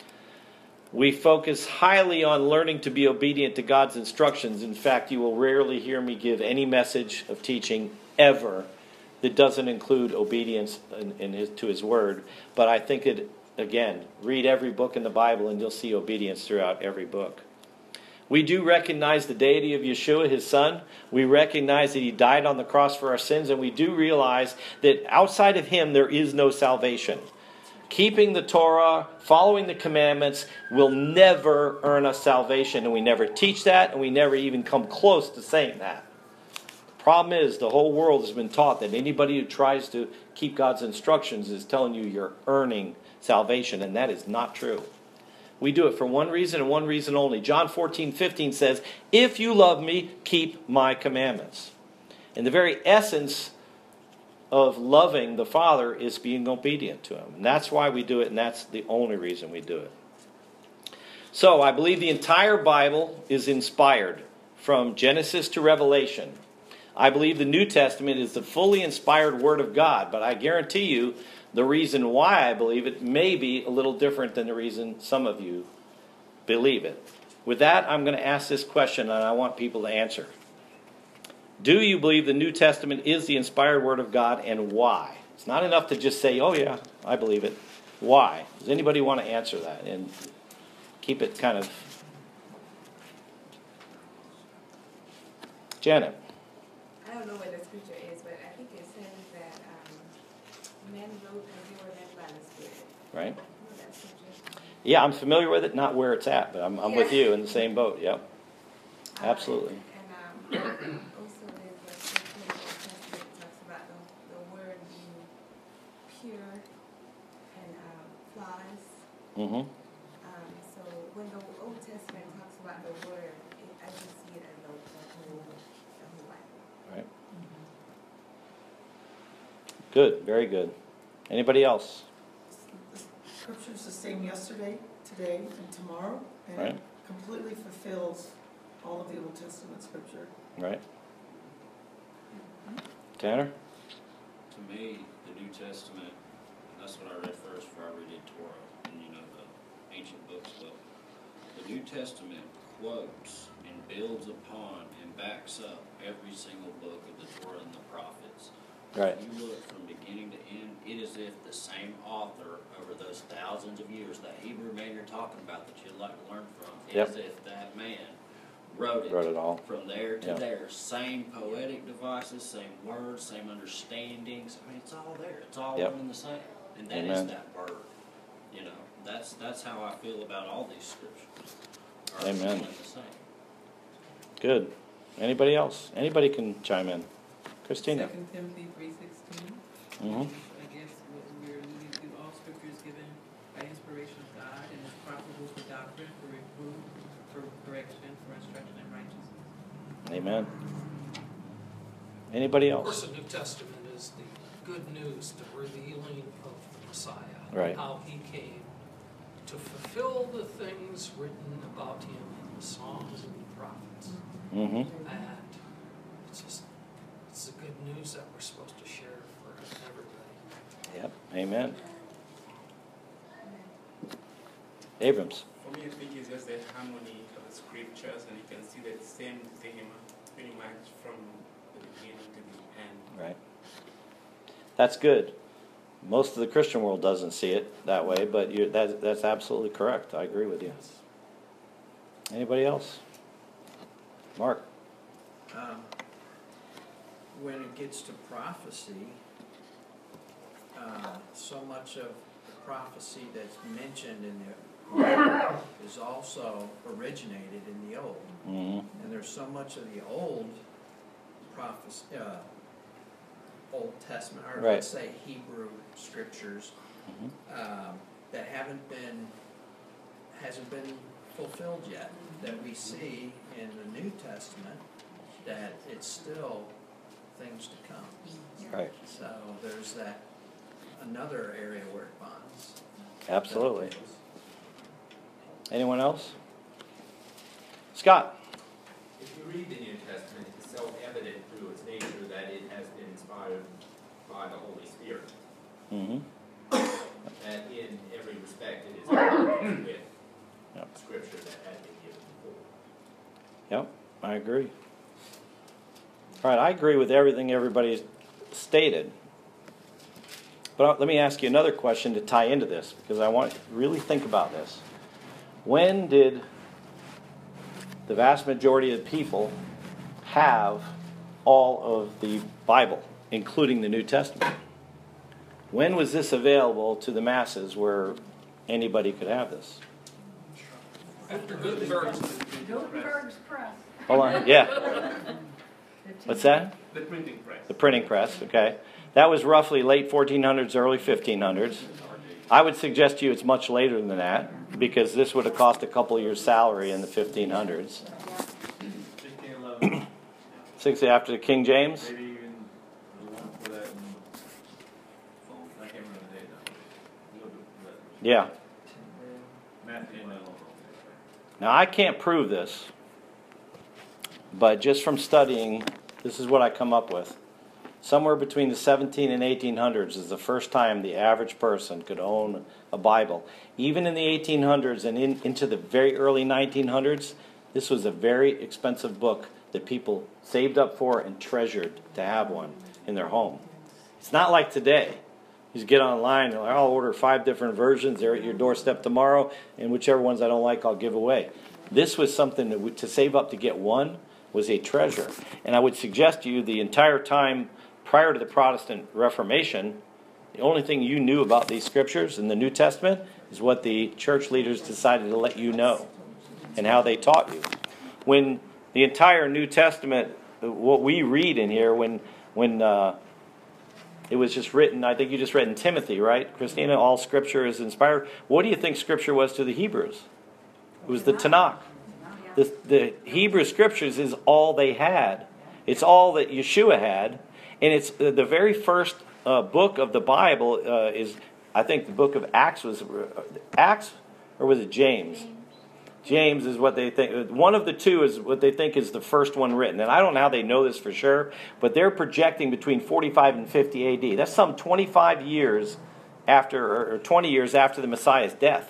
We focus highly on learning to be obedient to God's instructions. In fact, you will rarely hear me give any message of teaching ever that doesn't include obedience in, in his, to His Word. But I think it, again, read every book in the Bible and you'll see obedience throughout every book. We do recognize the deity of Yeshua, His Son. We recognize that He died on the cross for our sins, and we do realize that outside of Him there is no salvation. Keeping the Torah, following the commandments will never earn us salvation, and we never teach that, and we never even come close to saying that. The problem is the whole world has been taught that anybody who tries to keep God's instructions is telling you you're earning salvation, and that is not true. We do it for one reason and one reason only. John fourteen fifteen says, "If you love me, keep my commandments." And the very essence of loving the Father is being obedient to Him. And that's why we do it, and that's the only reason we do it. So, I believe the entire Bible is inspired from Genesis to Revelation. I believe the New Testament is the fully inspired Word of God, but I guarantee you the reason why I believe it may be a little different than the reason some of you believe it. With that, I'm going to ask this question, and I want people to answer. Do you believe the New Testament is the inspired Word of God, and why? It's not enough to just say, oh yeah, I believe it. Why? Does anybody want to answer that? And keep it kind of... Janet. I don't know what the scripture is, but I think it says that um, men wrote and they were led by the Spirit. Right. You know that scripture? Yeah, I'm familiar with it, not where it's at, but I'm, I'm Yeah. with you in the same boat. Yep. Uh, Absolutely. And um, also there's a scripture in the Old Testament that talks about the, the word being pure and uh, flawless. Mm-hmm. Um, so when the Old Testament talks about the word, it, I just see it as the, the whole, the whole Bible. Right. Good. Very good. Anybody else? Scripture's the same yesterday, today, and tomorrow, and Right. it completely fulfills all of the Old Testament scripture. Right. Tanner? To me, the New Testament, and that's what I read first before I read the Torah, and you know the ancient books, but the New Testament quotes and builds upon and backs up every single book of the Torah and the prophets. Right. If you look from beginning to end, it is as if the same author over those thousands of years, that Hebrew man you're talking about that you'd like to learn from, it Yep. is as if that man wrote it, Wrote it all. from there to Yep. there. Same poetic devices, same words, same understandings. I mean, it's all there. It's all Yep. one and the same. And that is Amen. that word. You know, that's that's how I feel about all these scriptures. Are Amen. one and the same. Good. Anybody else? Anybody can chime in. Christina. Second Timothy three sixteen. Mm-hmm. I guess what we're alluding to, all scripture is given by inspiration of God and is profitable for doctrine, for reproof, for correction, for instruction in righteousness. Amen. Anybody Of course, else? the New Testament is the good news, the revealing of the Messiah. Right. How he came to fulfill the things written about him in the Psalms and the prophets. Mm-hmm. And it's just, it's the good news that we're supposed to share for everybody. Yep. Amen. Abrams. For me, I think it's just the harmony of the scriptures, and you can see the same theme pretty much from the beginning to the end. Right. That's good. Most of the Christian world doesn't see it that way, but you're, that's, that's absolutely correct. I agree with you. Anybody else? Mark. Um, when it gets to prophecy, uh, so much of the prophecy that's mentioned in the New is also originated in the Old. Mm-hmm. And there's so much of the Old prophecy, uh, Old Testament, or Right. let's say Hebrew scriptures, Mm-hmm. um, that haven't been, hasn't been fulfilled yet, that we see in the New Testament, that it's still things to come. Right. So there's that, another area where it bonds. Absolutely. Anyone else? Scott. If you read the New Testament, it's self-evident through its nature that it has been inspired by the Holy Spirit. Mm-hmm. That in every respect it is consistent with Yep. Scripture that had been given before. Yep, I agree. All right, I agree with everything everybody's stated. But let me ask you another question to tie into this, because I want you to really think about this. When did the vast majority of people have all of the Bible, including the New Testament? When was this available to the masses where anybody could have this? After Gutenberg's, Gutenberg's press. Hold on, yeah. What's that? The printing press. The printing press, okay. That was roughly late fourteen hundreds, early fifteen hundreds. I would suggest to you it's much later than that, because this would have cost a couple of years' salary in the fifteen hundreds. fifteen eleven. sixty after the King James? Maybe even the one for that. I can't remember the date now. Yeah. Matthew. Now, I can't prove this, but just from studying, this is what I come up with. Somewhere between the seventeen and eighteen hundreds is the first time the average person could own a Bible. Even in the eighteen hundreds and in, into the very early nineteen hundreds, this was a very expensive book that people saved up for and treasured to have one in their home. It's not like today. You just get online and like, I'll order five different versions. They're at your doorstep tomorrow, and whichever ones I don't like, I'll give away. This was something that to save up to get one was a treasure. And I would suggest to you the entire time prior to the Protestant Reformation, the only thing you knew about these scriptures in the New Testament is what the church leaders decided to let you know and how they taught you. When the entire New Testament, what we read in here, when when uh, it was just written, I think you just read in Timothy, right? Christina, all scripture is inspired. What do you think scripture was to the Hebrews? It was the Tanakh. The, the Hebrew scriptures is all they had. It's all that Yeshua had. And it's uh, the very first uh, book of the Bible uh, is, I think the book of Acts was, uh, Acts, or was it James? James is what they think, one of the two is what they think is the first one written. And I don't know how they know this for sure, but they're projecting between forty-five and fifty A D. That's some twenty-five years after, or twenty years after the Messiah's death.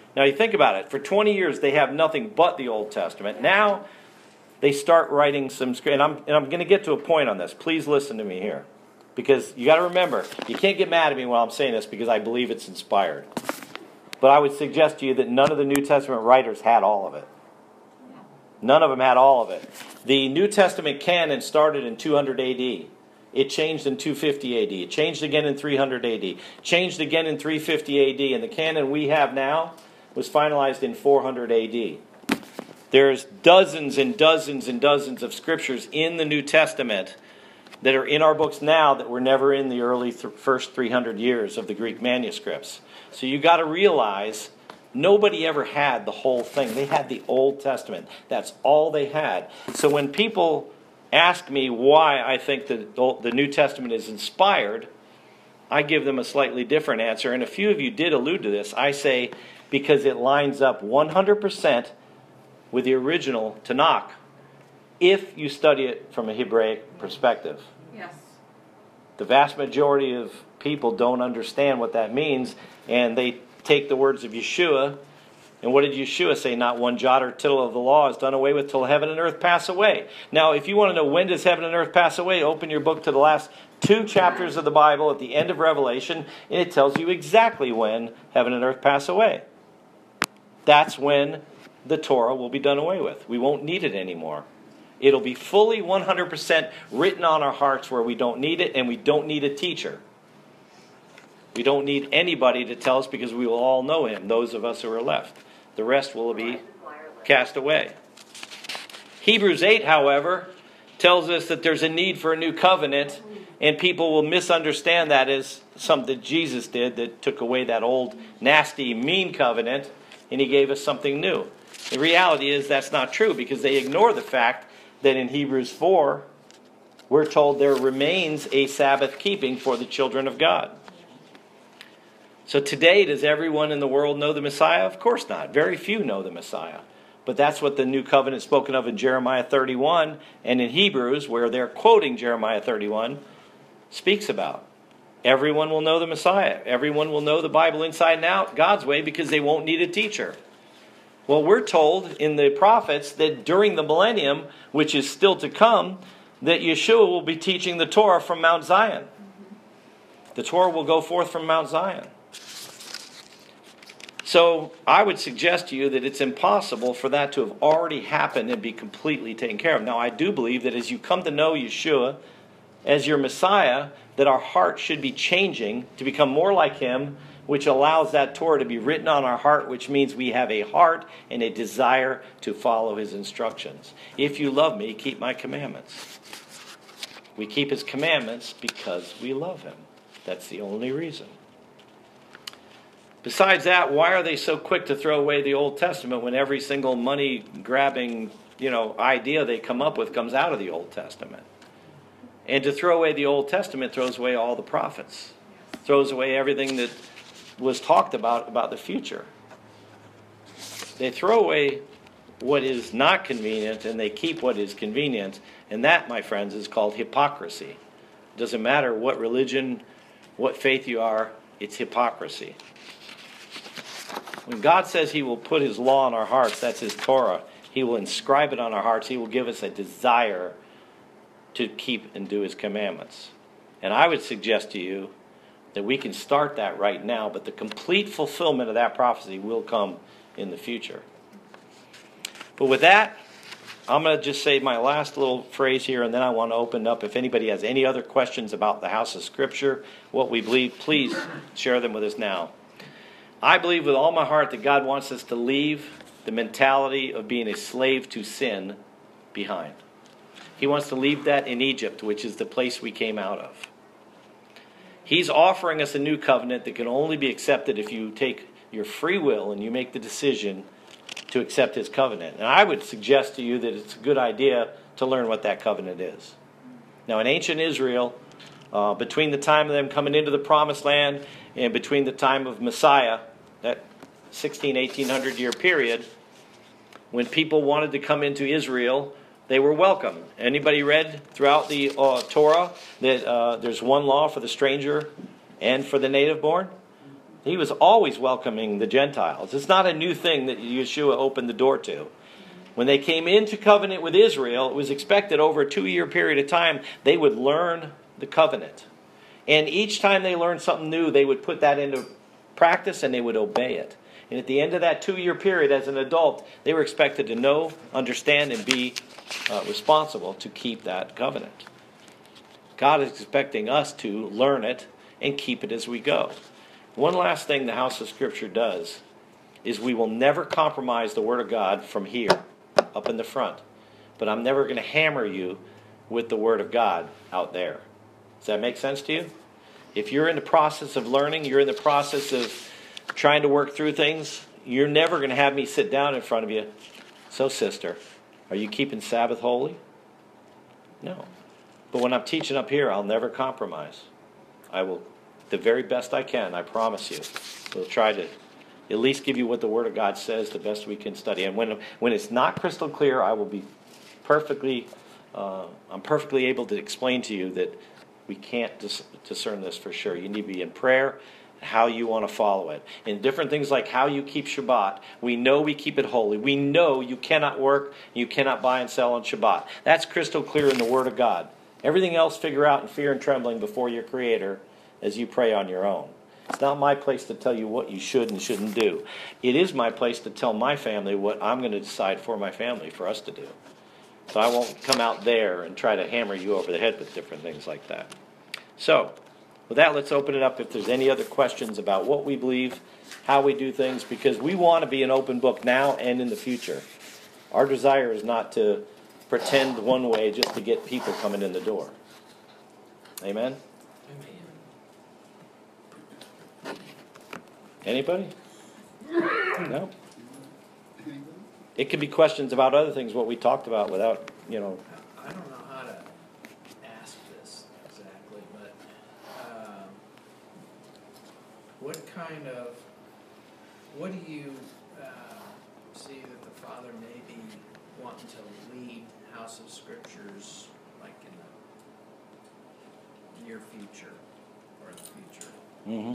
Now you think about it. For twenty years they have nothing but the Old Testament. Now they start writing some script. And I'm, and I'm going to get to a point on this. Please listen to me here. Because you got to remember, you can't get mad at me while I'm saying this because I believe it's inspired. But I would suggest to you that none of the New Testament writers had all of it. None of them had all of it. The New Testament canon started in two hundred A D. It changed in two fifty A D. It changed again in three hundred A D. Changed again in three fifty A D. And the canon we have now was finalized in four hundred A D. There's dozens and dozens and dozens of scriptures in the New Testament that are in our books now that were never in the early th- first three hundred years of the Greek manuscripts. So you got to realize nobody ever had the whole thing. They had the Old Testament. That's all they had. So when people ask me why I think that the New Testament is inspired, I give them a slightly different answer. And a few of you did allude to this. I say because it lines up one hundred percent with the original Tanakh, if you study it from a Hebraic perspective. Yes. The vast majority of people don't understand what that means, and they take the words of Yeshua, and what did Yeshua say? Not one jot or tittle of the law is done away with till heaven and earth pass away. Now, if you want to know when does heaven and earth pass away, open your book to the last two chapters of the Bible at the end of Revelation, and it tells you exactly when heaven and earth pass away. That's when the Torah will be done away with. We won't need it anymore. It'll be fully one hundred percent written on our hearts where we don't need it, and we don't need a teacher. We don't need anybody to tell us because we will all know him, those of us who are left. The rest will be cast away. Hebrews eight, however, tells us that there's a need for a new covenant, and people will misunderstand that as something that Jesus did that took away that old, nasty, mean covenant, and he gave us something new. The reality is that's not true because they ignore the fact that in Hebrews four, we're told there remains a Sabbath keeping for the children of God. So today, does everyone in the world know the Messiah? Of course not. Very few know the Messiah. But that's what the new covenant spoken of in Jeremiah thirty-one and in Hebrews, where they're quoting Jeremiah thirty-one, speaks about. Everyone will know the Messiah. Everyone will know the Bible inside and out, God's way, because they won't need a teacher. Well, we're told in the prophets that during the millennium, which is still to come, that Yeshua will be teaching the Torah from Mount Zion. The Torah will go forth from Mount Zion. So I would suggest to you that it's impossible for that to have already happened and be completely taken care of. Now, I do believe that as you come to know Yeshua as your Messiah, that our heart should be changing to become more like him, which allows that Torah to be written on our heart, which means we have a heart and a desire to follow his instructions. If you love me, keep my commandments. We keep his commandments because we love him. That's the only reason. Besides that, why are they so quick to throw away the Old Testament when every single money-grabbing, you know, idea they come up with comes out of the Old Testament? And to throw away the Old Testament throws away all the prophets. Throws away everything that was talked about about the future. They throw away what is not convenient and they keep what is convenient. And that, my friends, is called hypocrisy. It doesn't matter what religion, what faith you are, it's hypocrisy. When God says he will put his law in our hearts, that's his Torah. He will inscribe it on our hearts. He will give us a desire to keep and do his commandments. And I would suggest to you that we can start that right now, but the complete fulfillment of that prophecy will come in the future. But with that, I'm going to just say my last little phrase here, and then I want to open up. If anybody has any other questions about the house of Scripture, what we believe, please share them with us now. I believe with all my heart that God wants us to leave the mentality of being a slave to sin behind. He wants to leave that in Egypt, which is the place we came out of. He's offering us a new covenant that can only be accepted if you take your free will and you make the decision to accept his covenant. And I would suggest to you that it's a good idea to learn what that covenant is. Now, in ancient Israel, uh, between the time of them coming into the promised land and between the time of Messiah, that sixteen, eighteen hundred year period, when people wanted to come into Israel, they were welcome. Anybody read throughout the uh, Torah that uh, there's one law for the stranger and for the native born? He was always welcoming the Gentiles. It's not a new thing that Yeshua opened the door to. When they came into covenant with Israel, it was expected over a two-year period of time they would learn the covenant. And each time they learned something new, they would put that into practice and they would obey it. And at the end of that two-year period as an adult, they were expected to know, understand, and be uh, responsible to keep that covenant. God is expecting us to learn it and keep it as we go. One last thing the House of Scripture does is we will never compromise the Word of God from here, up in the front. But I'm never going to hammer you with the Word of God out there. Does that make sense to you? If you're in the process of learning, you're in the process of trying to work through things, you're never going to have me sit down in front of you. So, sister, are you keeping Sabbath holy? No. But when I'm teaching up here, I'll never compromise. I will, the very best I can, I promise you. We'll try to at least give you what the Word of God says the best we can study. And when when it's not crystal clear, I will be perfectly, uh, I'm perfectly able to explain to you that we can't dis- discern this for sure. You need to be in prayer and how you want to follow it. In different things like how you keep Shabbat, we know we keep it holy. We know you cannot work, you cannot buy and sell on Shabbat. That's crystal clear in the Word of God. Everything else figure out in fear and trembling before your Creator as you pray on your own. It's not my place to tell you what you should and shouldn't do. It is my place to tell my family what I'm going to decide for my family, for us to do. So I won't come out there and try to hammer you over the head with different things like that. So, with that, let's open it up if there's any other questions about what we believe, how we do things, because we want to be an open book now and in the future. Our desire is not to pretend one way just to get people coming in the door. Amen? Anybody? No? It could be questions about other things, what we talked about, without, you know. I don't know how to ask this exactly, but um, what kind of, what do you uh, see that the Father may be wanting to lead House of Scriptures, like in the near future or in the future? Mm-hmm.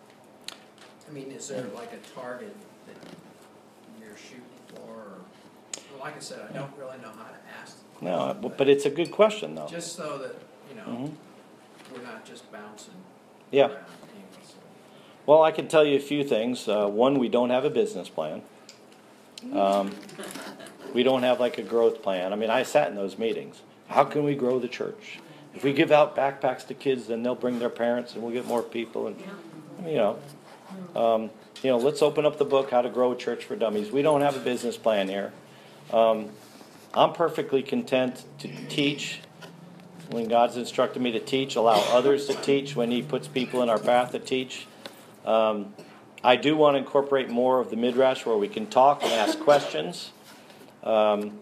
I mean, is there like a target that you're shooting for? Or, well, like I said, I don't really know how to ask. No, but, but it's a good question, though. Just so that, you know, Mm-hmm. we're not just bouncing Yeah. around aimlessly. Well, I can tell you a few things. Uh, one, we don't have a business plan. Um, we don't have like a growth plan. I mean, I sat in those meetings. How can we grow the church? If we give out backpacks to kids, then they'll bring their parents, and we'll get more people. And you know, um, you know, let's open up the book, How to Grow a Church for Dummies. We don't have a business plan here. Um, I'm perfectly content to teach when God's instructed me to teach, allow others to teach when He puts people in our path to teach. Um, I do want to incorporate more of the Midrash where we can talk and ask questions. Um,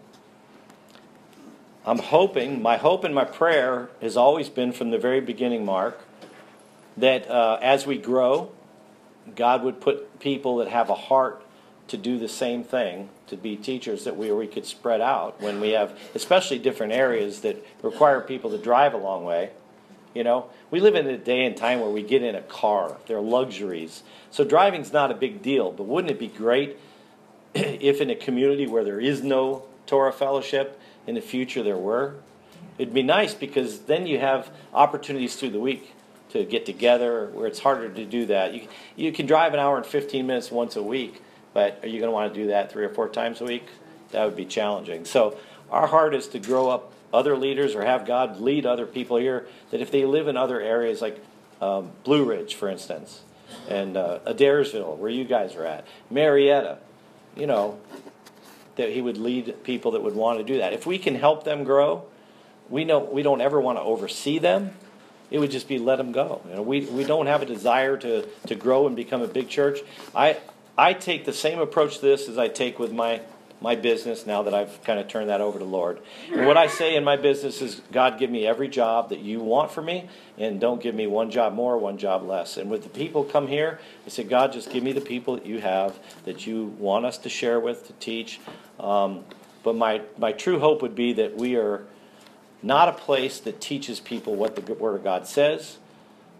I'm hoping, my hope and my prayer has always been from the very beginning, Mark, that uh, as we grow, God would put people that have a heart to do the same thing, to be teachers that we, we could spread out when we have, especially different areas that require people to drive a long way. You know, we live in a day and time where we get in a car. There are luxuries. So driving's not a big deal, but wouldn't it be great if in a community where there is no Torah fellowship, in the future there were? It'd be nice because then you have opportunities through the week to get together where it's harder to do that. You, you can drive an hour and fifteen minutes once a week, but are you going to want to do that three or four times a week? That would be challenging. So our heart is to grow up other leaders or have God lead other people here, that if they live in other areas like um, Blue Ridge, for instance, and uh, Adairsville, where you guys are at, Marietta, you know, that He would lead people that would want to do that. If we can help them grow, we know we don't ever want to oversee them. It would just be let them go. You know, we we don't have a desire to to grow and become a big church. I I take the same approach to this as I take with my my business now that I've kind of turned that over to the Lord. And what I say in my business is, God, give me every job that you want for me, and don't give me one job more, one job less. And with the people come here, I say, God, just give me the people that you have, that you want us to share with, to teach. Um, but my, my true hope would be that we are not a place that teaches people what the Word of God says.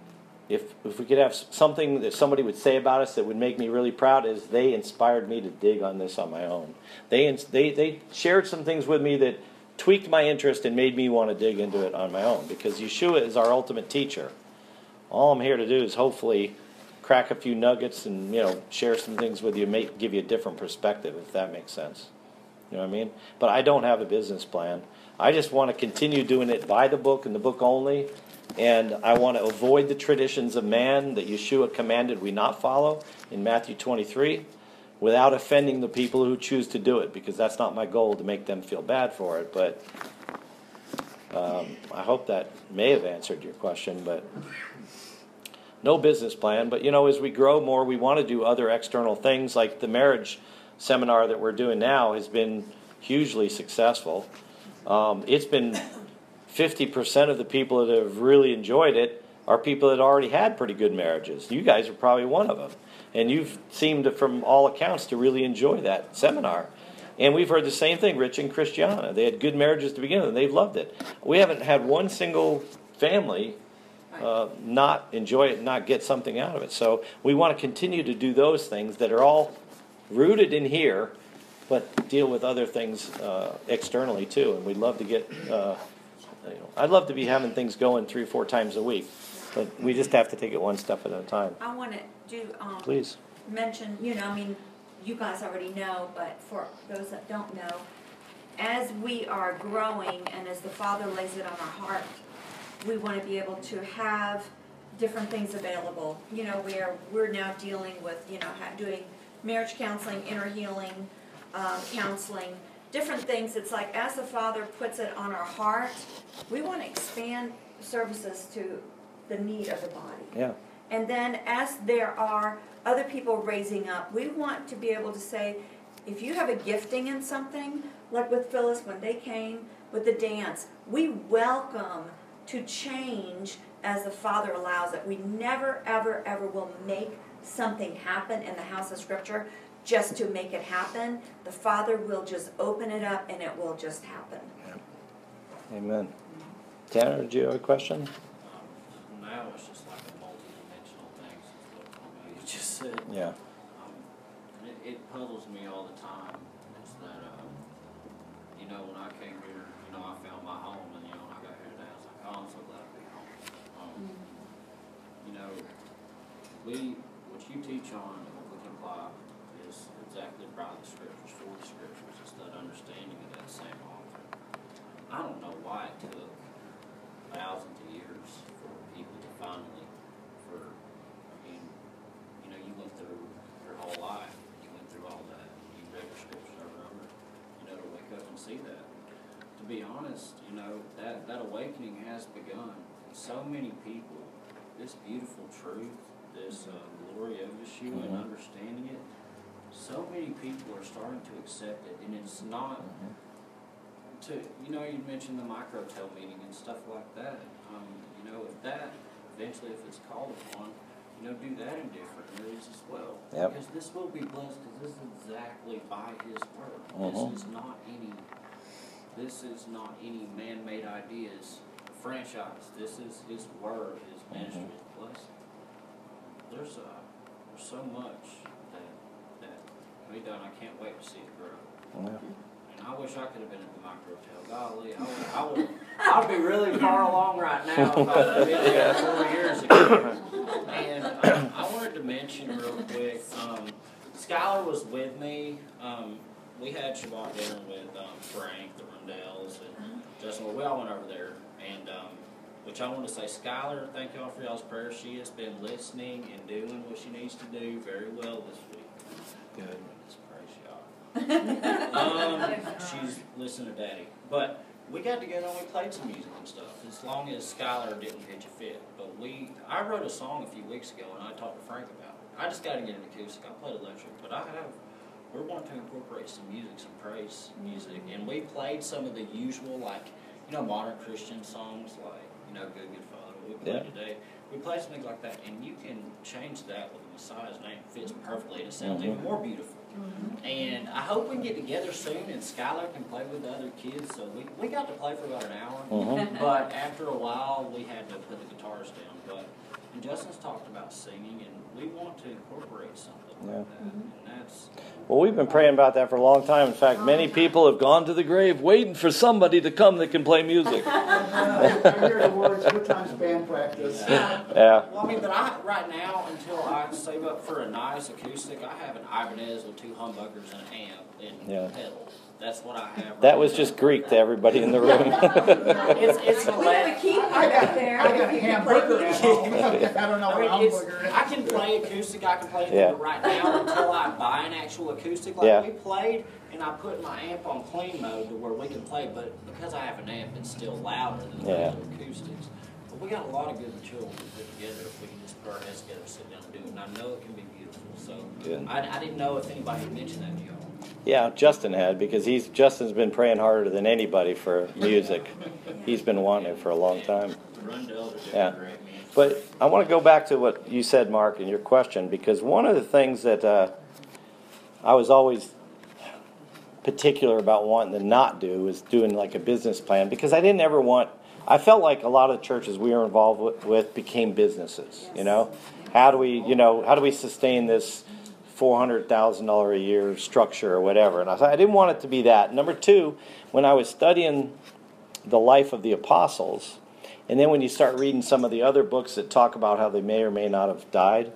if if we could have something that somebody would say about us that would make me really proud, is they inspired me to dig on this on my own. They they they shared some things with me that tweaked my interest and made me want to dig into it on my own, because Yeshua is our ultimate teacher. All I'm here to do is hopefully crack a few nuggets and, you know, share some things with you, make give you a different perspective, if that makes sense. You know what I mean? But I don't have a business plan. I just want to continue doing it by the book and the book only. And I want to avoid the traditions of man that Yeshua commanded we not follow in Matthew twenty-three, without offending the people who choose to do it, because that's not my goal, to make them feel bad for it. But um, I hope that may have answered your question. But no business plan. But, you know, as we grow more, we want to do other external things. Like the marriage seminar that we're doing now has been hugely successful. Um, it's been fifty percent of the people that have really enjoyed it are people that already had pretty good marriages. You guys are probably one of them. And you've seemed, to, from all accounts, to really enjoy that seminar. And we've heard the same thing, Rich and Christiana. They had good marriages to begin with, and they've loved it. We haven't had one single family uh, not enjoy it and not get something out of it. So we want to continue to do those things that are all rooted in here, but deal with other things uh, externally too. And we'd love to get, uh, you know, I'd love to be having things going three or four times a week. But we just have to take it one step at a time. I want to do, um, Please. mention, you know, I mean, you guys already know, but for those that don't know, as we are growing and as the Father lays it on our heart, we want to be able to have different things available. You know, where we're now dealing with, you know, ha- doing marriage counseling, inner healing, um, counseling, different things. It's like as the Father puts it on our heart, we want to expand services to the need of the body. Yeah. And then as there are other people raising up, we want to be able to say, if you have a gifting in something, like with Phyllis when they came with the dance, we welcome to change as the Father allows it. We never, ever, ever will make something happen in the house of Scripture just to make it happen. The Father will just open it up and it will just happen. Amen. Tanner, did you have a question? Um, now it's just like a multi-dimensional thing, is what you just said. Yeah. Um, and it, it puzzles me all the time. Is that, um, you know, when I came here, you know, I found my home, and, you know, when I got here today, I was like, oh, I'm so glad to be home. Um, you know, we, what you teach on and what we can apply is exactly by the Scriptures, for the Scriptures. It's that understanding of that same author. I don't know why it took thousands of years for people to finally, for, I mean, you know, you went through your whole life, you went through all that, you read your Scriptures over and over, you know, to wake up and see that. To be honest, you know, that, that awakening has begun. So many people, this beautiful truth, this uh, glory of Yeshua and Mhm. understanding it, so many people are starting to accept it, and it's not to, you know, you mentioned the microtel meeting and stuff like that. Um, you know, if that, eventually if it's called upon, you know, do that in different areas as well. Yep. Because this will be blessed, because this is exactly by His Word. Mhm. This is not any, this is not any man-made ideas, franchise. This is His Word, His ministry, His blessing. There's, uh, there's so much that, that can be done. I can't wait to see it grow. Yeah. I wish I could have been at the microtel. Golly, I would, I would, I'd be really far along right now if I had been there four years ago. And um, I wanted to mention real quick, um, Skylar was with me. Um, we had Shabbat dinner with um, Frank, the Rundells, and Justin. Well, we all went over there. And um, which I want to say, Skylar, thank y'all for y'all's prayers. She has been listening and doing what she needs to do very well this week. Good. um, she's listening to Daddy. But we got together and we played some music and stuff, as long as Skylar didn't pitch a fit. But we, I wrote a song a few weeks ago and I talked to Frank about it. I just got to get an acoustic. I played electric, but I have, we're wanting to incorporate some music, some praise music. And we played some of the usual, like, you know, modern Christian songs, like, you know, Good Good Father, we played Yeah. today. We played some things like that, and you can change that with the Messiah's name. It fits perfectly, and it sounds Mhm. even more beautiful. And I hope we can get together soon and Skylar can play with the other kids. So we, we got to play for about an hour. Mhm. But after a while, we had to put the guitars down. But And Justin's talked about singing, and we want to incorporate something Yeah. like that. And that's, Well, we've been praying about that for a long time. In fact, many people have gone to the grave waiting for somebody to come that can play music. I hear the words, what time's band practice? yeah. Yeah. Well, I mean, but I, right now, until I save up for a nice acoustic, I have an Ibanez with two humbuckers and an amp and Yeah. pedals. That's what I have. That right was now. just Greek to everybody in the room. It's, it's a We la- have a keyboard I got, up there. I got a If you can hamburger play at keyboard. home. I don't know I what mean, it's, hamburger is. I can play acoustic, I can play anything, Yeah. but right now, until I buy an actual acoustic like Yeah. we played, and I put my amp on clean mode to where we can play, but because I have an amp, it's still louder than the Yeah. regular acoustics. But we got a lot of good material we put together if we can just put our heads together, sit down and do it, and I know it can be beautiful, so. Good. I, I didn't know if anybody had mentioned that to y'all. Yeah, Justin had, because he's Justin's been praying harder than anybody for music. He's been wanting it for a long time. Rundell did Yeah. great, man. But I want to go back to what you said, Mark, in your question, because one of the things that uh, I was always particular about wanting to not do is doing like a business plan, because I didn't ever want, I felt like a lot of the churches we were involved with, with became businesses, you know? How do we, you know, how do we sustain this four hundred thousand dollars a year structure or whatever? And I thought I didn't want it to be that. Number two, when I was studying the life of the apostles, and then when you start reading some of the other books that talk about how they may or may not have died,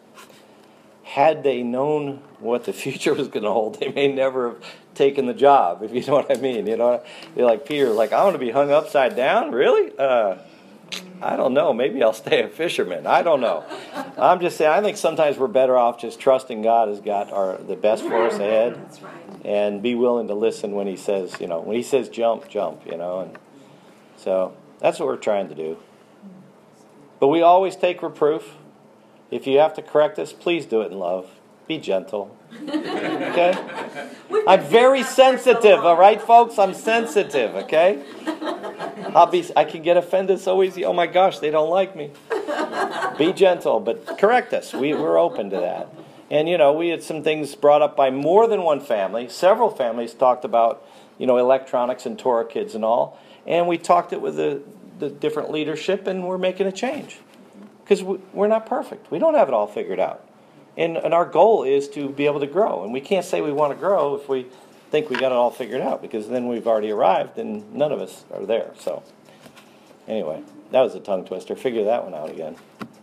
had they known what the future was going to hold, they may never have taken the job, if you know what I mean. You know, you're like Peter, like, I want to be hung upside down? Really? Uh, I don't know. Maybe I'll stay a fisherman. I don't know. I'm just saying, I think sometimes we're better off just trusting God has got our the best for us ahead. That's right. And be willing to listen when he says, you know, when he says jump, jump, you know. And so that's what we're trying to do. But we always take reproof. If you have to correct us, please do it in love. Be gentle. Okay? I'm very sensitive, all right, folks? I'm sensitive, okay? I'll be, I can get offended so easy. Oh my gosh, they don't like me. Be gentle, but correct us. We, we're open to that. And, you know, we had some things brought up by more than one family. Several families talked about, you know, electronics and Torah kids and all. And we talked it with the, the different leadership, and we're making a change. Because we, we're not perfect. We don't have it all figured out. And, and our goal is to be able to grow. And we can't say we want to grow if we think we got it all figured out, because then we've already arrived and none of us are there. So anyway, that was a tongue twister. Figure that one out again.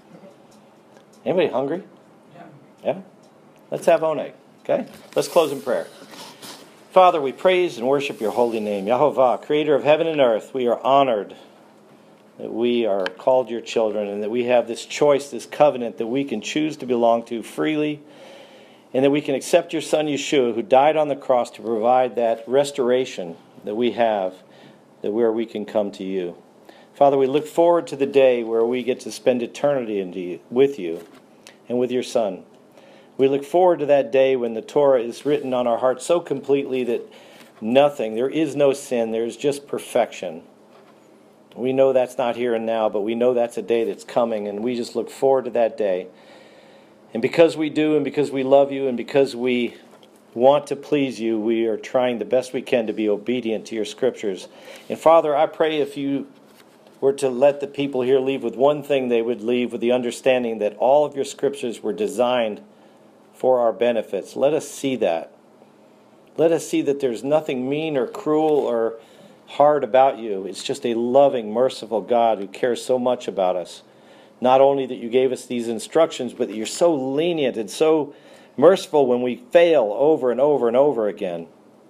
Anybody hungry? Yeah. Yeah? Let's have oneg, okay? Let's close in prayer. Father, we praise and worship your holy name. Yahovah, creator of heaven and earth, we are honored that we are called your children and that we have this choice, this covenant that we can choose to belong to freely, and that we can accept your son Yeshua, who died on the cross to provide that restoration that we have, that where we can come to you. Father, we look forward to the day where we get to spend eternity into you, with you and with your son. We look forward to that day when the Torah is written on our hearts so completely that nothing, there is no sin, there is just perfection. We know that's not here and now, but we know that's a day that's coming, and we just look forward to that day. And because we do, and because we love you, and because we want to please you, we are trying the best we can to be obedient to your scriptures. And Father, I pray if you were to let the people here leave with one thing, they would leave with the understanding that all of your scriptures were designed for our benefits. Let us see that. Let us see that there's nothing mean or cruel or hard about you. It's just a loving, merciful God who cares so much about us. Not only that you gave us these instructions, but that you're so lenient and so merciful when we fail over and over and over again.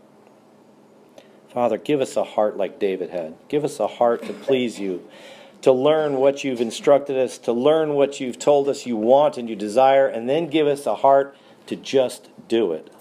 Father, give us a heart like David had. Give us a heart to please you, to learn what you've instructed us, to learn what you've told us you want and you desire, and then give us a heart to just do it.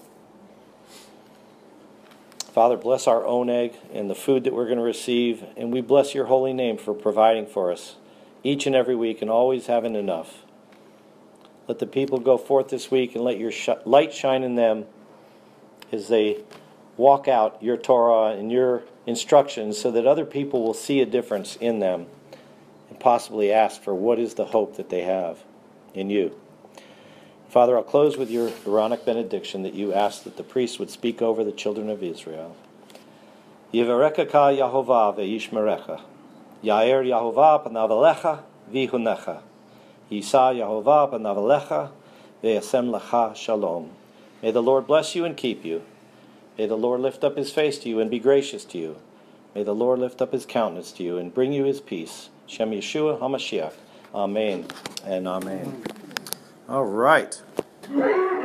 Father, bless our oneg and the food that we're going to receive, and we bless your holy name for providing for us each and every week and always having enough. Let the people go forth this week and let your sh- light shine in them as they walk out your Torah and your instructions so that other people will see a difference in them and possibly ask for what is the hope that they have in you. Father, I'll close with your Aaronic benediction that you asked that the priest would speak over the children of Israel. Yivarecha Yahovah ve'yishmerecha. Yair Yahovah panav elecha v'yihunecha. Yisa Yehovah b'navalecha ve'yasem lecha shalom. May the Lord bless you and keep you. May the Lord lift up his face to you and be gracious to you. May the Lord lift up his countenance to you and bring you his peace. Shem Yeshua HaMashiach. Amen and amen. All right.